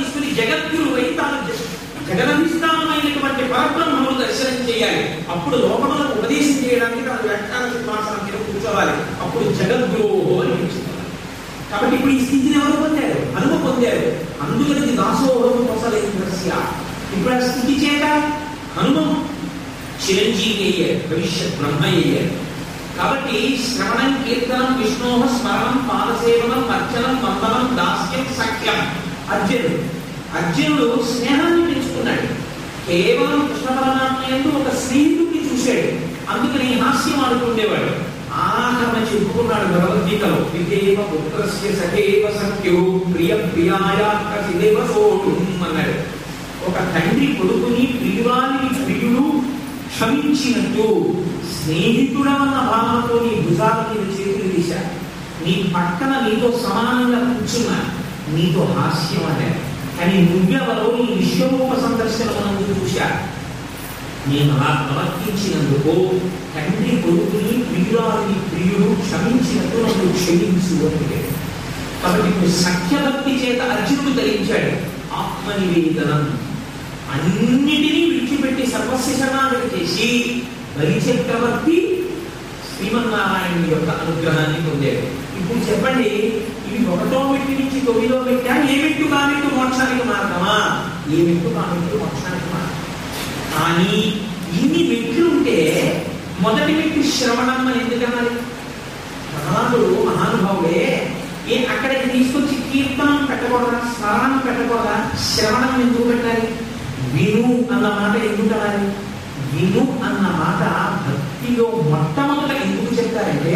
తీసుకుని జగద్గురువై తాను జగదధిష్టానమైనటువంటి పరబ్రహ్మను దర్శనం చేయాలి. అప్పుడు లోకములకు ఉపదేశం చేయడానికి తాను వ్యాఖ్యాన సింహాసనం మీద కూర్చోవాలి. అప్పుడు జగద్గురువు అని పిలుచుకోవాలి. కాబట్టి ఇప్పుడు ఈ స్థితిని ఎవరు పొందారు? హనుమ పొందారు. అందుకని దాసోహం కొసలేంద్రస్య. ఇప్పుడు ఆ స్థితి చేత హనుమ చిరంజీవి అయ్యారు, భవిష్యత్ బ్రహ్మ అయ్యారు. కాబట్టి శ్రవణం, కీర్తనం, విష్ణోహ స్మరణం, పాదసేవనం, అర్చనం, వందనం, దాస్యం, సఖ్యం. అర్జునుడు అర్జునుడు స్నేహాన్ని పెంచుకున్నాడు. కేవలం కృష్ణ పరమాత్మ యందు ఒక స్నేహితుడిని చూశాడు. అందుకని హాస్యం ఆడుతుండేవాడు. ఆఖరణ చెప్పుకున్నాడు భగవద్గీతలో, విదేవ పుత్రస్య సఖేవ సఖ్యో ప్రియ ప్రియాయ కసిదేవ సోడు అన్నాడు. ఒక తండ్రి కొడుకుని ప్రియురాలిని ప్రియుడు క్షమించినట్టు స్నేహితుడన్న భావనతో నీ భుజాల మీద చేతులు తీశా, నీ పక్కన నీతో సమానంగా కూర్చున్నా, నీతో హాస్యం అన్నాడు. కానీ నువ్వెవరో ఈ విశ్వరూప సందర్శనమునందు చూశా. నేను అలా ప్రవర్తించినందుకు తండ్రి కొడుకుని ప్రియురాలిని ప్రియుడు క్షమించినట్టు నన్ను క్షమించు అంటే. కాబట్టి ఇప్పుడు సఖ్యభక్తి చేత అర్జునుడు ధరించాడు ఆత్మనివేదనం. అన్నిటినీ విడిచిపెట్టి సర్వస్వ శరణాగతి చేసి బలిచక్రవర్తి శ్రీమన్నారాయణుడి యొక్క అనుగ్రహాన్ని పొందాడు. ఇప్పుడు చెప్పండి, ఇవి ఒకటో మెట్టు నుంచి తొమ్మిదో మెట్టా? ఏ మెట్టు కామెట్టు మోక్షానికి మార్గమా? ఏ మెట్టు కామెట్టు మోక్షానికి మార్గం. కానీ ఇన్ని మెట్లు ఉంటే మొదటి మెట్టు శ్రవణం అని ఎందుకన్నారు? భగవానుడు మహానుభావుడే. ఏ అక్కడికి తీసుకొచ్చి కీర్తనం పెట్టకూడదా, స్మరణం పెట్టకూడదా? శ్రవణం ఎందుకు పెట్టాలి? విను అన్న మాట ఎందుకు అనాలి? విను అన్న మాట భక్తిలో మొట్టమొదట ఎందుకు చెప్తారంటే,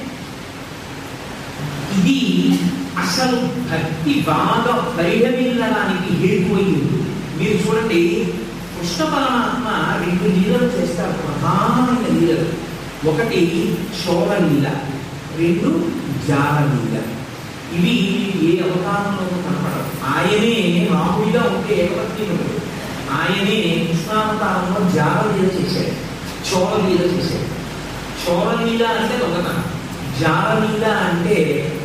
ఇది అసలు భక్తి బాగా పరిఢవిల్లడానికి హేతు అయ్యింది. మీరు చూడండి, కృష్ణ పరమాత్మ రెండు లీలలు చేస్తారు, ప్రధానమైన లీలలు. ఒకటి చోళలీల, రెండు జారలీల. ఇవి ఏ అవతారంలోనూ కనపడవు. ఆయనే రాముడిగా ఉంటే ఏకపత్ని ఉండదు. ఆయనే కృష్ణావతారంలో జారలీల చేశాడు, చోళలీల చేశాడు. చోళలీల అంటే దొంగతనం, జారలీల అంటే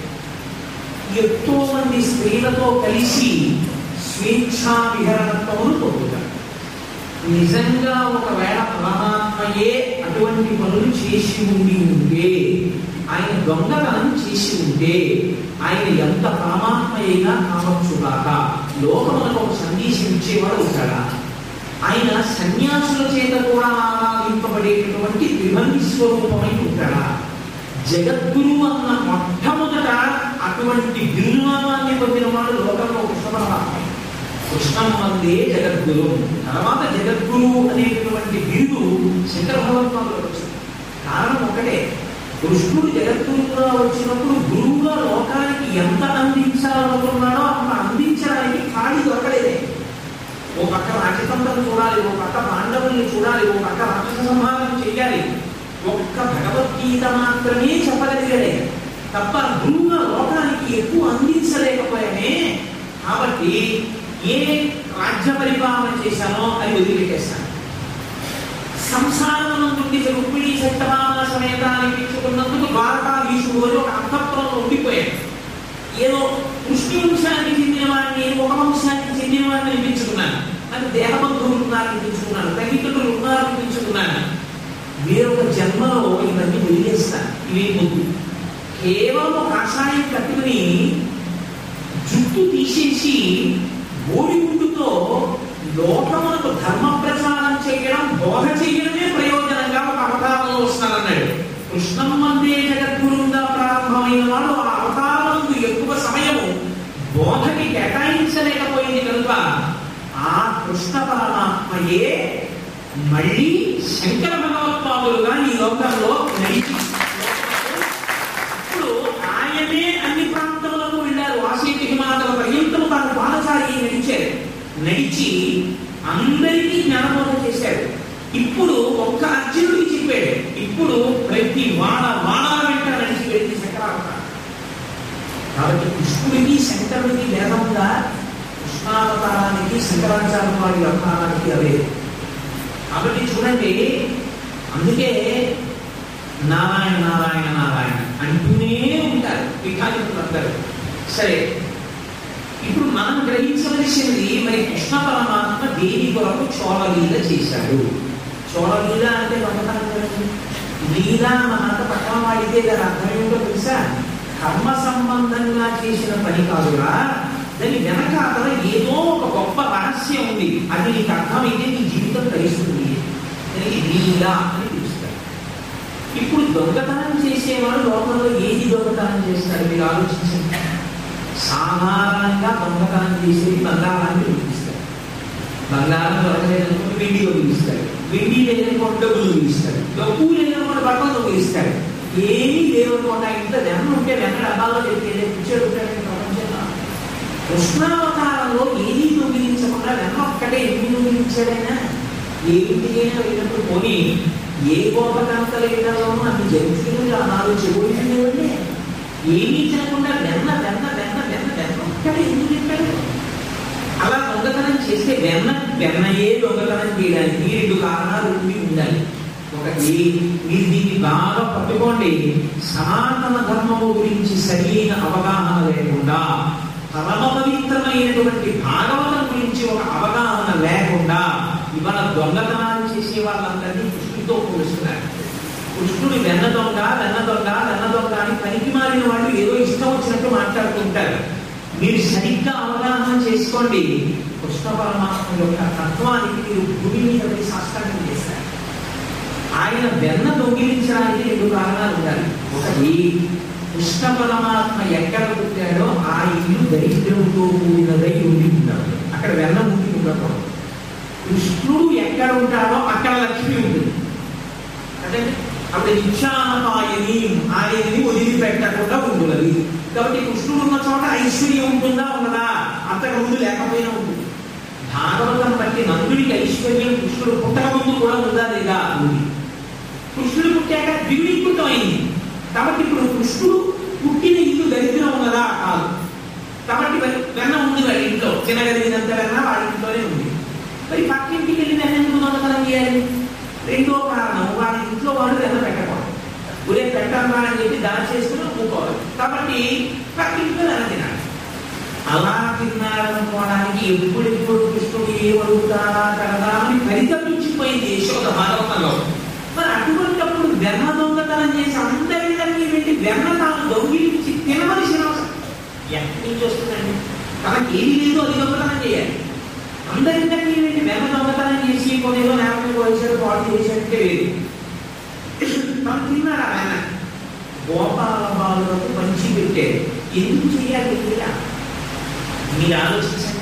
ఎంతో మంది స్త్రీలతో కలిసి స్వేచ్ఛా విహరణత్వమును పొందుతారు. నిజంగా ఒకవేళ పరమాత్మయే అటువంటి పనులు చేసి ఉండి ఉంటే, ఆయన దొంగతనం చేసి ఉంటే, ఆయన ఎంత పరమాత్మ అయినా కావచ్చుగాక, లోకములకు ఒక సందేశం ఇచ్చేవాడు ఉంటాడా? ఆయన సన్యాసుల చేత కూడా ఆరాధింపబడేటటువంటి త్రిభంగి స్వరూపమై ఉంటాడా? జగద్గురు అన్న మొట్టమొదట అటువంటి బిరునామాన్ని పొందిన వాడు లోకంలో కృష్ణ పరమాత్మ. కృష్ణం వందే జగద్గురు. తర్వాత జగద్గురు అనేటటువంటి బిరుదు శంకర భగవత్పాదులకు వచ్చింది. కారణం ఒకటే, కృష్ణుడు జగద్గురువుగా వచ్చినప్పుడు గురువుగా లోకానికి ఎంత అందించాలనుకున్నాడో అంత అందించడానికి ఖాళీ దొరకలేదే. ఓ పక్క రాజతంత్రం చూడాలి, ఓ పక్క పాండవుల్ని చూడాలి, ఓ పక్క రాక్షస సంహారం చేయాలి. ఒక్క భగవద్గీత మాత్రమే చెప్పగలిగాడే తప్ప గురువుగా లోకానికి ఎక్కువ అందించలేకపోయానే. కాబట్టి ఏ రాజ్య పరిపాలన చేశానో అది వదిలిపెట్టేస్తాను. సంసారం నుండి రుక్మిణి సత్యభామ సమేత అనిపించుకున్నందుకు ద్వారకాధీశుడు అని ఒక అంతఃపురంలో ఉండిపోయాడు. ఏదో కృష్ణ వంశానికి చెందిన వాడిని, ఒక వంశానికి చెందిన వాడిని అనిపించుకున్నాను, అది దేహబంధువులు ఉన్నారని అనిపించుకున్నాను, తల్లిదండ్రులు ఉన్నారని అనిపించుకున్నాను. వేరొక జన్మలో ఇవన్నీ వదిలేస్తాను. ఇవి ముందు కేవలం కాషాయం కట్టుకుని జుట్టు తీసేసి బోడిగుడ్డుతో లోకమునకు ధర్మ ప్రచారం చేయడం, బోధ చేయడమే ప్రయోజనంగా ఒక అవతారంలో వస్తున్నారన్నాడు. కృష్ణం వందే జగద్గురువుగా ప్రారంభమైన వాడు ఆ అవతారంలో ఎక్కువ సమయము బోధకి కేటాయించలేకపోయింది కనుక ఆ కృష్ణ పరమాత్మయే మళ్ళీ శంకర భగవత్పాదులుగా ఈ లోకంలో నడిచి, ఇప్పుడు ఆయనే అన్ని ప్రాంతములకు వెళ్ళారు. వాసీటి హిమాలయ పర్యంతము తాను పాదచారి నడిచారు. నడిచి అందరికీ జ్ఞానబోధ చేశాడు. ఇప్పుడు ఒక్క అర్జునుడికి చెప్పాడు. ఇప్పుడు ప్రతి వాడ వాడాల వెంట నడిచి వెళ్ళి శంకరావతారం. కాబట్టి కృష్ణుడికి శంకరుడికి భేదంగా కృష్ణావతారానికి శంకరాచార్య వారి అవతారానికి అవే. కాబట్టి చూడండి, అందుకే నారాయణ నారాయణ నారాయణ అంటూనే ఉంటారు పీఠాధిపతులు అందరూ. సరే, ఇప్పుడు మనం గ్రహించవలసినది, మరి కృష్ణ పరమాత్మ దేని కొరకు చోళలీల చేశాడు. చోళలీల అంటే దొంగతనం కదండి. లీలా మహాత పట్టణం వాడితే దాని అర్థం ఏమిటో తెలుసా? కర్మ సంబంధంగా చేసిన పని కాదురా, దాని వెనకాతల ఏదో ఒక గొప్ప రహస్యం ఉంది. అది నీకు అర్థమైతే నీ జీవితం కలిస్తుంది. దానికి లీలా అని పిలుస్తారు. ఇప్పుడు దొంగతనం చేసేవాడు లోకంలో ఏది దొంగతనం చేస్తాడు మీరు ఆలోచించండి. సాధారణంగా దొంగతనం చేసేది బంగారాన్ని దొరికిస్తాడు. బంగారం దొరకలేదనుకుంటే వెండి దొరికిస్తాడు. వెండి లేదనుకుంటే డబ్బులు దొరికిస్తాడు. డబ్బు లేదనుకుంటే బట్టలు దొరికిస్తాడు. ఏమీ లేవనుకుంటా ఇంట్లో వెన్న ఉంటే వెన్న డబ్బాలో తెచ్చేది కూర్చోడు ప్రపంచంలో. కృష్ణావతారంలో ఏది దొంగిలించకుండా వెన్న ఒక్కటే ఎందుకు దొంగిలించాడైనా? ఏ ఇంటికైనా వెళ్ళినప్పుడు పోనీ ఏ గోపకాంతలైనాలోనూ అన్ని జరుగుతుంది. ఆ నాలుగు చెబుతుండే ఏమీ తినకుండా వెన్న వెన్న వెన్న వెన్న వెన్న ఒక్కటే ఎందుకు చెప్పాడు? అలా దొంగతనం చేస్తే వెన్న వెన్నయే దొంగతనం చేయడానికి రెండు కారణాలు ఉండి ఉండాలి. ఒకటి, మీరు దీన్ని బాగా పట్టుకోండి, సనాతన ధర్మము గురించి సరైన అవగాహన లేకుండా, పరమ పవిత్రమైనటువంటి భాగవతం గురించి ఒక అవగాహన లేకుండా ఇవాళ దొంగతనాలు చేసే వాళ్ళందరినీ కృష్ణుడితో పోలుస్తున్నారు. కృష్ణుడు వెన్న దొంగ వెన్న దొంగ వెన్న దొంగ అని పనికి మారిన వాళ్ళు ఏదో ఇష్టం వచ్చినట్టు మాట్లాడుతుంటారు. మీరు సరిగ్గా అవగాహన చేసుకోండి. కృష్ణ పరమాత్మ యొక్క తత్వానికి మీరు భూమి మీద సాష్టాంగం చేస్తారు. ఆయన వెన్న దొంగిలించడానికి రెండు కారణాలు ఉండాలి. ఒకటి, కృష్ణ పరమాత్మ ఎక్కడ పుట్టాడో ఆ ఇల్లు దరిద్రంతో కూడినదై ఉండి ఉన్నాడు. అక్కడ వెన్న ఉండి ఉండకూడదు. కృష్ణుడు ఎక్కడ ఉంటాడో అక్కడ లక్ష్మి ఉంటుంది. అంటే అప్పుడు నిత్యానపాయని ఆయనని వదిలిపెట్టకుండా ఉంటున్నది. కాబట్టి కృష్ణుడు ఉన్న చోట ఐశ్వర్యం ఉంటుందా ఉండదా? అంతకు ముందు లేకపోయినా ఉంటుంది. భాగవతం బట్టి నందుడికి ఐశ్వర్యం కృష్ణుడు పుట్టక ముందు కూడా ఉందా లేదా? ఉంది. కృష్ణుడు పుట్టాక ద్విగుణీకృతం అయింది. కాబట్టి ఇప్పుడు కృష్ణుడు పుట్టిన ఇల్లు దరిద్రం ఉన్నదా? కాదు. కాబట్టి వెన్న ఉంది వాడి ఇంట్లో, తినగలిగినంత వెన్న వాడి ఇంట్లోనే ఉంది. మరి పక్కింటికి వెళ్ళి వెన్న ఎందుకు దొంగతనం చేయాలి? రెండో కారణం, వాడి ఇంట్లో వాడు వెన్న పెట్టకూడదు. ఉరే పెట్టాలా అని చెప్పి దాని చేసుకుని ఊకోవాలి. కాబట్టి పక్కింట్లో వెన్న తినాలి. అలా తిన్నారనుకోవడానికి ఎప్పుడెప్పుడు కృష్ణుడు ఏమడుగుతారా కదా అని పరితపించిపోయింది యశోద భాగవతంలో. మరి అటువంటిప్పుడు వెన్న దొంగతనం చేసి అందరికీ వెళ్ళి వెన్న తాను దొంగిలించి తినవలసిన అవసరం ఎక్కడి నుంచి వస్తుందండి? తనకి ఏది లేదో అది దొంగతనం చేయాలి. అందరికీ వెళ్ళి వెన్న దొంగతనం చేసి కొనేదో నేపథ్యం పోసాడు పాటు చేసేటే లేదు. తను తిన్నాడు ఆ వెన్న. గోపాల బాలులకు పంచి పెట్టాడు. ఎందుకు చేయాలి? మీరు ఆలోచించండి.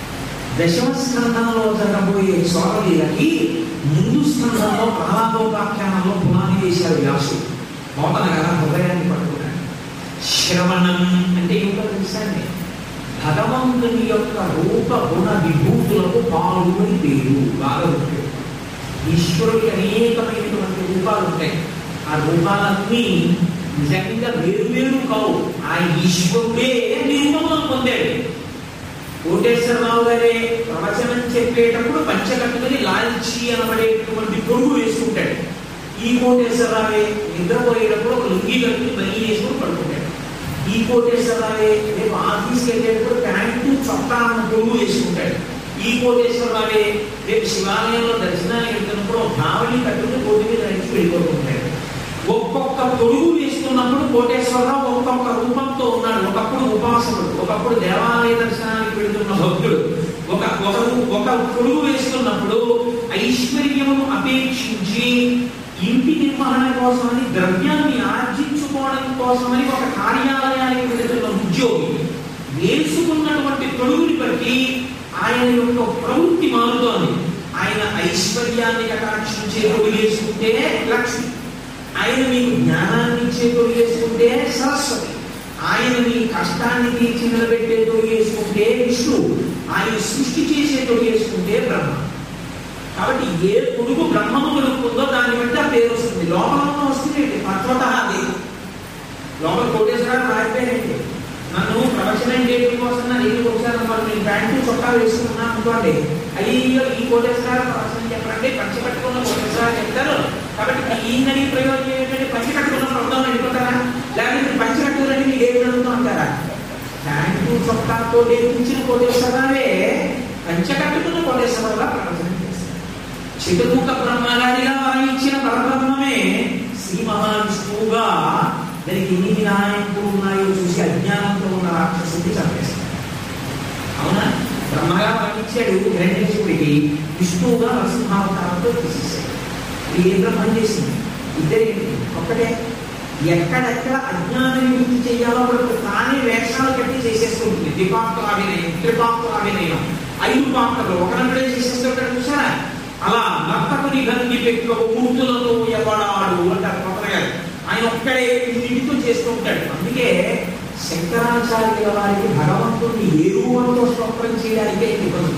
దశమ స్కంధంలో జరగబోయే చోళలీలకి ముందు స్కంధంలో ప్రహ్లాదోపాఖ్యానంలో పునాది వేశారు వ్యాసుడు. మోతన కదా హృదయాన్ని పట్టుకున్నాడు. శ్రవణం అంటే ఏమిటో తెలుసండి? భగవంతుని యొక్క రూప గుణ విభూతులకు పాలు అని పేరు. బాగా ఉంటుంది. ఈశ్వరుడికి అనేకమైనటువంటి రూపాలు ఉంటాయి. ఆ రూపాలన్నీ నిజంగా వేరు వేరు కావు. ఆ ఈశ్వరుడే నిర్మూలన పొందాడు. కోటేశ్వరరావు గారే ప్రవచనం చెప్పేటప్పుడు పంచకట్టుకుని లాల్చి అనబడేటువంటి పొరుగు వేసుకుంటాడు. ఈ కోటేశ్వరరావే నిద్రపోయేటప్పుడు ఒక లుంగి కట్టుకుని బలి వేసుకుని పడుకుంటాడు. ఈ కోటేశ్వరరావే రేపు ఆఫీస్కి వెళ్ళేటప్పుడు ప్యాంటు చొక్కా అన్న పొరుగు వేసుకుంటాడు. ఈ కోటేశ్వరరావే రేపు శివాలయంలో దర్శనానికి వెళ్తున్నప్పుడు భావని కట్టుకుని కోటి మీద నడిచి వెళ్ళిపోతుంటాడు. ఒక్కొక్క పొడుగు వేస్తున్నప్పుడు కోటేశ్వరరావు ఒక్కొక్క రూపంతో ఉన్నాడు. ఒకప్పుడు ఉపాసకుడు, ఒకప్పుడు దేవాలయ దర్శనానికి వెళ్తున్న భక్తుడు. ఒక ఒక పొడుగు వేస్తున్నప్పుడు ఐశ్వర్యమును అపేక్షించి ఇంటి నిర్వహణ కోసమని, ద్రవ్యాన్ని ఆర్జించుకోవడం కోసమని ఒక కార్యాలయానికి వెళుతున్న ఉద్యోగి వేసుకున్నటువంటి తొడుగుని బట్టి ఆయన యొక్క ప్రవృత్తి మారుతోంది. ఆయన ఐశ్వర్యాన్ని కటాక్షించే తొడుగు వేసుకుంటే లక్ష్మి, ఆయన మీకు జ్ఞానాన్ని ఇచ్చే తొలి వేసుకుంటే సరస్వతి, ఆయన మీ కష్టాన్ని తీర్చి నిలబెట్టే తొలి వేసుకుంటే విష్ణు, ఆయన సృష్టి చేసే తొలి వేసుకుంటే బ్రహ్మ. కాబట్టి ఏ పొడుగు బ్రహ్మము కలుపుకుందో దాన్ని బట్టి ఆ పేరు వస్తుంది. లోపల వస్తుంది తత్వత అది లోపల కోటేశ్వరాలు రాయిపోయారండి. నన్ను ప్రవచనం చేయడం కోసం నేను ఒకసారి నేను ప్యాంటు చొక్కా వేసుకున్నా అనుకోండి, అయ్యో ఈ కోటేశ్వరాలు ప్రవచనం చెప్పండి, పంచి కట్టుకున్న కోటేశ్వరాలు చెప్తారు. కాబట్టి ఈయనని ప్రయోజనం ఏంటంటే పంచి కట్టుకున్న ప్రభుత్వం వెళ్ళిపోతారా? లేకపోతే పంచి కట్టుకున్నట్టు మీ దేవుడు అడుగుతూ ఉంటారా? ప్యాంటు పట్టు చొక్కాతో లేపించిన కోటేశ్వరరావే పంచకట్టుకున్న కోటేశ్వరరావుగా ప్రవచనం చేస్తారు. చతుర్ముఖ బ్రహ్మగారిగా వరించిన పరబ్రహ్మమే శ్రీ మహావిష్ణువుగా దానికి ఎన్ని వినాయకులు ఉన్నాయో చూసి అజ్ఞానంతో ఉన్న రాక్షసుని చంపేస్తారు. అవునా? బ్రహ్మగా వరించాడు హిరణ్యకశిపుడికి, విష్ణువుగా నరసింహావతారంతో తీసేశాడు. ఏ బ్రహ్మం చేసింది? ఇద్దరే, ఒక్కటే. ఎక్కడెక్కడ అజ్ఞాన నివృత్తి చేయాలో అప్పుడు తానే వేషాలు కట్టి చేసేస్తుంటుంది. ద్విపాత్రాభినయం, త్రిపాత్రాభినయం, ఐదు పాత్రలు ఒకరంటే చేసేస్తుంటాడు చూసారా? అలా నర్తకుని గంగి పెట్టుకు మూర్తులతో ఎవడాడు అంటారు కొత్త గారు. ఆయన ఒక్కడే ఇంటితో చేస్తూ ఉంటాడు. అందుకే శంకరాచార్యుల వారికి భగవంతుడిని ఏ రూపంలో స్తోత్రం చేయడానికే ఇబ్బంది.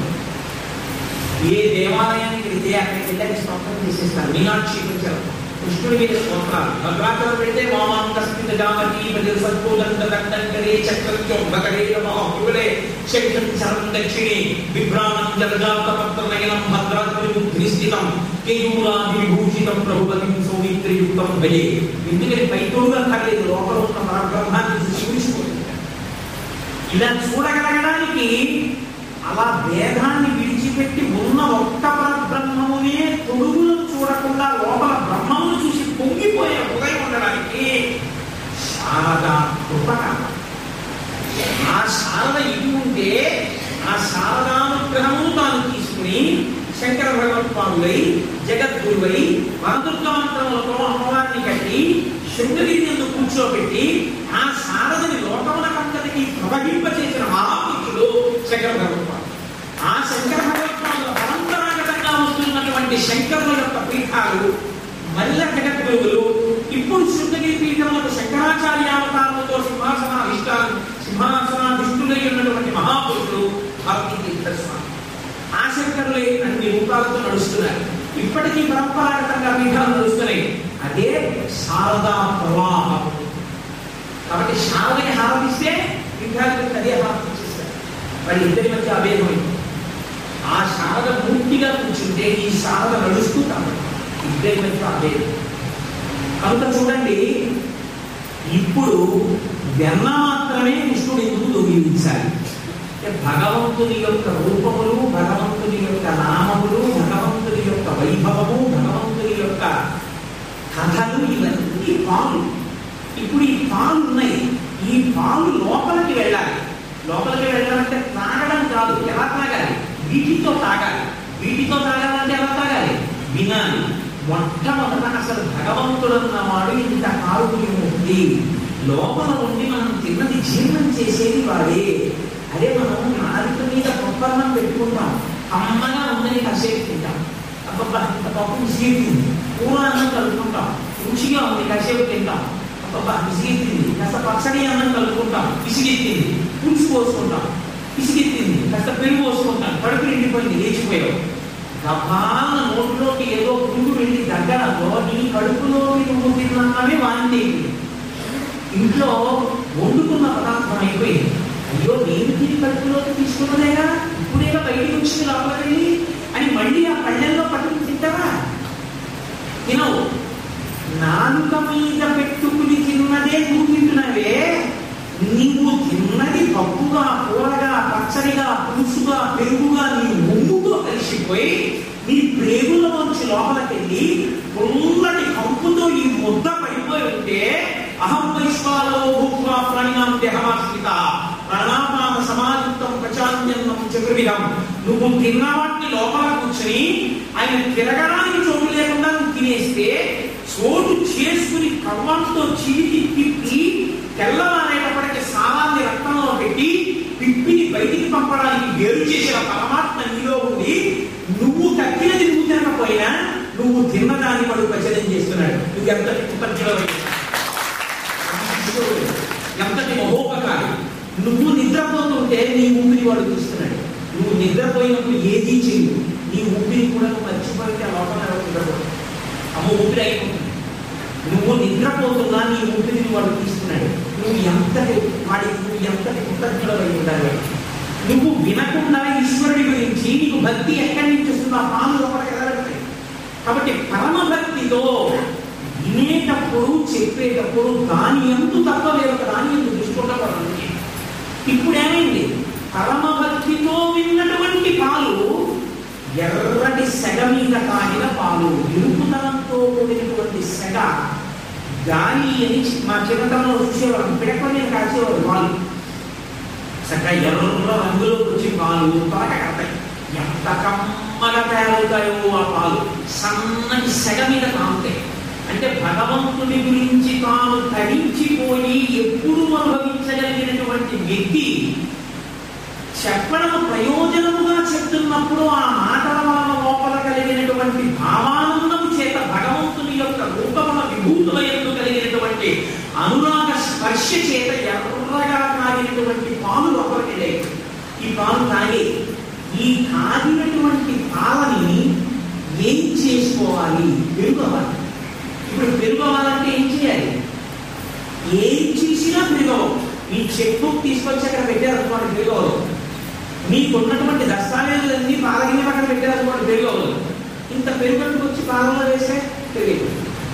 ఏ దేవాలయానికి వెళ్తే అక్కడికి వెళ్ళి స్తోత్రం చేసేస్తారు. మీనాక్షి వచ్చారు కృష్ణుడి మీద స్తోత్రాలు. భద్రాచలం పెడితే వామాంకస్మిత జామతి ప్రజలు సత్కోదండ దండంకరే చక్రంచో భకరే మహాపురులే శంఖం శరం దక్షిణి విభ్రామం జలజాత పత్ర నయనం భద్రాద్రి ముద్రిస్థితం కేయూరాది విభూషితం ప్రభుపతిం సౌమిత్రయుక్తం భయే. ఎందుకని పైతోడుగా కాలేదు, లోపల ఉన్న పరబ్రహ్మాన్ని చూసిపోతుంది. ఇలా చూడగలగడానికి అలా భేదాన్ని విడిచిపెట్టి ఉన్న ఒక్క పరబ్రహ్మమునే తొడుగులను చూడకుండా లోపల బ్రహ్మమును చూసి పొంగిపోయే హృదయం ఉండడానికి శారదా కృప కావాలి. ఆ శారద ఇది ఉంటే ఆ శారదానుగ్రహమును తాను తీసుకుని శంకర భగవత్పాదులై జగద్గురువై వరదుర్గమంత్రములతో అమ్మవారిని కట్టి శృంగగిరి ఎందుకు కూర్చోబెట్టి ఆ శారదని లోకముల కంతటికి ప్రవహింప చేసిన మహాపురుషుడు శంకర భగవత్పాదు. ఆ శంకర భగవత్పాదుల పరంపరాగతంగా వస్తున్నటువంటి శంకరుల యొక్క పీఠాలు మల్ల జగద్గురువులు. ఇప్పుడు శృంగగిరి పీఠములకు శంకరాచార్యావతారంతో సింహాసనాధిష్టాలు సింహాసనాధిష్ఠులై ఉన్నటువంటి మహాపురుషులు భక్తి తీర్థస్వామి. ఆ శంకరులే అన్ని రూపాలతో నడుస్తున్నారు. ఇప్పటికీ పరంపరాగతంగా పీఠాలు నడుస్తున్నాయి. అదే శారదా ప్రవాహం. కాబట్టి శారదకి హారతిస్తే పీఠాలకు అదే హారతిస్తారు. వాళ్ళు ఇద్దరి మధ్య అభేదమైంది. ఆ శారద పూర్తిగా కూర్చుంటే ఈ శారద నడుస్తూ కాబట్టి ఇద్దరి మధ్య అభేదం. కనుక చూడండి, ఇప్పుడు వెన్న మాత్రమే కృష్ణుడు ఎందుకు దొంగిలించాలి? భగవంతుని యొక్క రూపములు, భగవంతుని యొక్క నామములు, భగవంతుని యొక్క వైభవము, భగవంతుని యొక్క కథలు, ఇవన్నీ పాలు. ఇప్పుడు ఈ పాలు ఉన్నాయి. ఈ పాలు లోపలికి వెళ్ళాలి. లోపలికి వెళ్ళాలంటే తాగడం కాదు. ఎలా తాగాలి? వీటితో తాగాలి. వీటితో తాగాలంటే ఎలా తాగాలి? వినాలి. మొట్టమొదట అసలు భగవంతుడన్నవాడు ఇంత కారుకుని ఉంది. లోపల ఉండి మనం తిన్నది జీర్ణం చేసేది వాడే. అదే మనం నాలుక మీద పప్పన్నం పెట్టుకుంటాం, అమ్మగా ఉందని కాసేపు తింటాం. అబ్బబ్బా ఇంత పప్పు విసిగిస్తుంది. కూర అన్నం కలుపుకుంటాం, రుచిగా ఉంది, కాసేపు తింటాం. అబ్బబ్బా విసిగెత్తింది. కాస్త పచ్చడి అన్నం కలుపుకుంటాం, విసిగెత్తింది. పులుసు పోసుకుంటాం, విసిగెత్తింది. కాస్త పెరుగు పోసుకుంటాం, కడుపు నిండిపోయింది, లేచిపోయావు. గబాల నోట్లోకి ఏదో పురుగు వెళ్ళి దగ్గరలో నీ కడుపులోకి నువ్వు తిన్నామే వాంతి. ఇంట్లో వండుకున్న పదార్థం అయిపోయింది. అయ్యో నేను తిని కడుపులోకి తీసుకున్నదేగా, ఇప్పుడేగా బయటికి వచ్చింది లోపలికి అని మళ్ళీ ఆ పళ్ళెల్లో పట్టుకుని తింటావా? తినవు. నాలుక మీద పెట్టుకుని తిన్నదే నువ్వు తింటున్నావే. నీవు తిన్నది పప్పుగా, కూరగా, పచ్చడిగా, పులుసుగా, పెరుగుగా నీ ముందుతో కలిసిపోయి నీ ప్రేగులలోంచి లోపలికెళ్ళి పుల్లటి కంపుతో ఈ ముద్ద పడిపోయి ఉంటే అహం వైశ్వాలో భూత్వా ప్రాణినాం దేహమాశ్రిత ప్రాణాపాన సమాయుక్తం ప్రచాన్యన్నం చతుర్విధం. నువ్వు తిన్న వాటిని లోపల కూర్చొని ఆయన తిరగడానికి చోటు లేకుండా నువ్వు తినేస్తే చోటు చేసుకుని కవ్వంతో చీటి తిప్పి తెల్లవారేటప్పటికి సారాన్ని రక్తంలో పెట్టి పిప్పిని బయటికి పంపడానికి వేరు చేసిన పరమాత్మ నీలో ఉండి నువ్వు తక్కినది నువ్వు తినకపోయినా నువ్వు తిన్నదాన్ని వాడు ప్రచనం చేస్తున్నాడు. నువ్వు ఎంతటి కృతజ్ఞుడవైనా, ఎంతటి మహోపకారి. నువ్వు నిద్రపోతుంటే నీ ఊపిరి వాడు చూస్తున్నాడు. నువ్వు నిద్రపోయినప్పుడు ఏదీ చేయు, నీ ఊపిరి కూడా నువ్వు మర్చిపోయితే ఆ లోపల నిద్రపోతుంది. అమ్మ ఊపిరి అయిపోతుంది. నువ్వు నిద్రపోతున్నా నీ ఊపిరిని వాడు తీస్తున్నాడు. నువ్వు ఎంతటి వాడి నువ్వు ఎంతటి కృతజ్ఞుడవై ఉండాలి. నువ్వు వినకుండా ఈశ్వరుడి గురించి నీకు భక్తి ఎక్కడి నుంచి వస్తుందో ఆ పాలు లోపలికి వెళ్ళగలుగుతాయి. కాబట్టి పరమ భక్తితో వినేటప్పుడు చెప్పేటప్పుడు దాని ఎందు తప్ప వేరొక దాని ఎందు దృష్టి ఉండకూడదు. ఇప్పుడు ఏమైంది? పరమభక్తితో విన్నటువంటి పాలు ఎర్రటి సెగ మీద తాగిన పాలు, ఇరుకుతనంతో కూడినటువంటి సెగ. గాలి అని మా చిన్నతనంలో చూసేవారు, పిడక మీద కాసేవారు పాలు. చక్కగా ఎర్ర రంగులోకి వచ్చి పాలు తోట కడతాయి. ఎంత కమ్మగా తయారవుతాయో ఆ పాలు, సన్నటి సెగ మీద తాగుతాయి. అంటే భగవంతుడి గురించి తాను తరించిపోయి ఎప్పుడు అనుభవించగలిగినటువంటి వ్యక్తి చెప్పడం ప్రయోజనముగా చెప్తున్నప్పుడు ఆ మాటల వలన లోపల కలిగినటువంటి భావానందము చేత భగవంతుని యొక్క రూపముల విభూతుల యందు కలిగినటువంటి అనురాగ స్పర్శ చేత ఎర్రగా తాగినటువంటి పాలు లోపలికి. ఈ పాలు తాగి ఈ తాగినటువంటి పాలని ఏం చేసుకోవాలి? పెరుగవాలి. ఇప్పుడు పెరుగవాలంటే ఏం చేయాలి? ఏం చేసినా పెరుగవు. మీ చెక్ బుక్ తీసుకొచ్చి అక్కడ పెట్టారనుకోండి పెరుగవు. మీకున్నటువంటి దస్తావేజులన్నీ పాలగిన పక్కన పెట్టారనుకోండి పెరుగవు. ఇంత పెరుగుకు వచ్చి పాలలో వేస్తే పెరిగేది.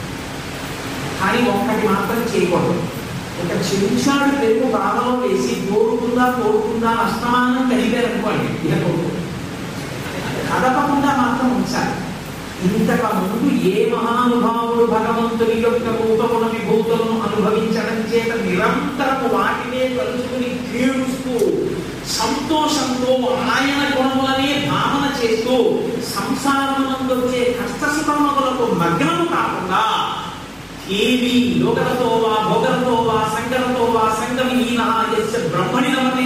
కానీ ఒక్కటి మాత్రం చేయకూడదు. ఒక చెంచాడు పెరుగు పాలలో వేసి కోరుకుందా కోరుకుందా అస్తమానం కలిపారనుకోండి, ఇక కోరుకుంది. కదపకుండా మాత్రం ఉంచాలి. ఇంతకు ముందు ఏ మహానుభావుడు భగవంతుని యొక్క రూపమున విభూతులను అనుభవించడం చేత నిరంతరము వాటినే కలుసుకుని క్రీడుస్తూ సంతోషంతో ఆయన గుణములనే భావన చేస్తూ సంసారమునందు వచ్చే కష్టసుఖములకు మగ్నము కాకుండా ఏవి యోగలతో వా భోగలతో వా సంగలతో వా సంగవిహీన బ్రహ్మణి నమనే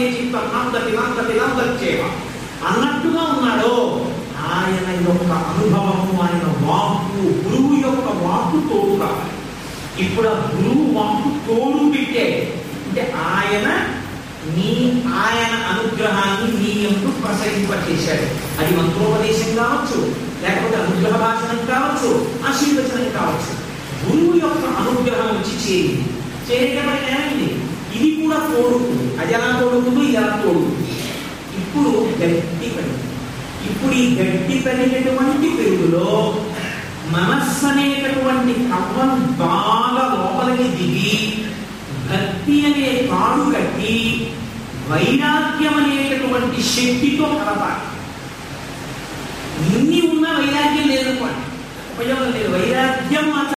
చిత్తం అన్నట్టుగా ఉన్నాడో ఆయన యొక్క అనుభవము, ఆయన వాక్కు, గురువు యొక్క వాక్కు తోడు కావాలి. ఇప్పుడు ఆ గురువు వాక్కు తోడు పెట్టే అంటే ఆయన నీ ఆయన అనుగ్రహాన్ని నీ ఎందు ప్రసరింపచేశాడు. అది మంత్రోపదేశం కావచ్చు, లేకపోతే అనుగ్రహ భాషణం కావచ్చు, ఆశీర్వచనం కావచ్చు. గురువు యొక్క అనుగ్రహం వచ్చి చేరింది. చేరేటప్పటికి ఏమైంది? ఇది కూడా తోడుకుంది. అది ఎలా తోడుకుందో ఇది ఎలా తోడుకుంది. ఇప్పుడు గట్టి పడి ఇప్పుడు ఈ గట్టి పడినటువంటి పెరుగులో మనస్సు అనేటటువంటి కవ్వం బాగా లోపలికి దిగి భక్తి అనే తాడు కట్టి వైరాగ్యం అనేటటువంటి శక్తితో కలపాలి. ఇన్ని ఉన్న వైరాగ్యం లేదనుకోండి, ఉపయోగం లేదు. వైరాగ్యం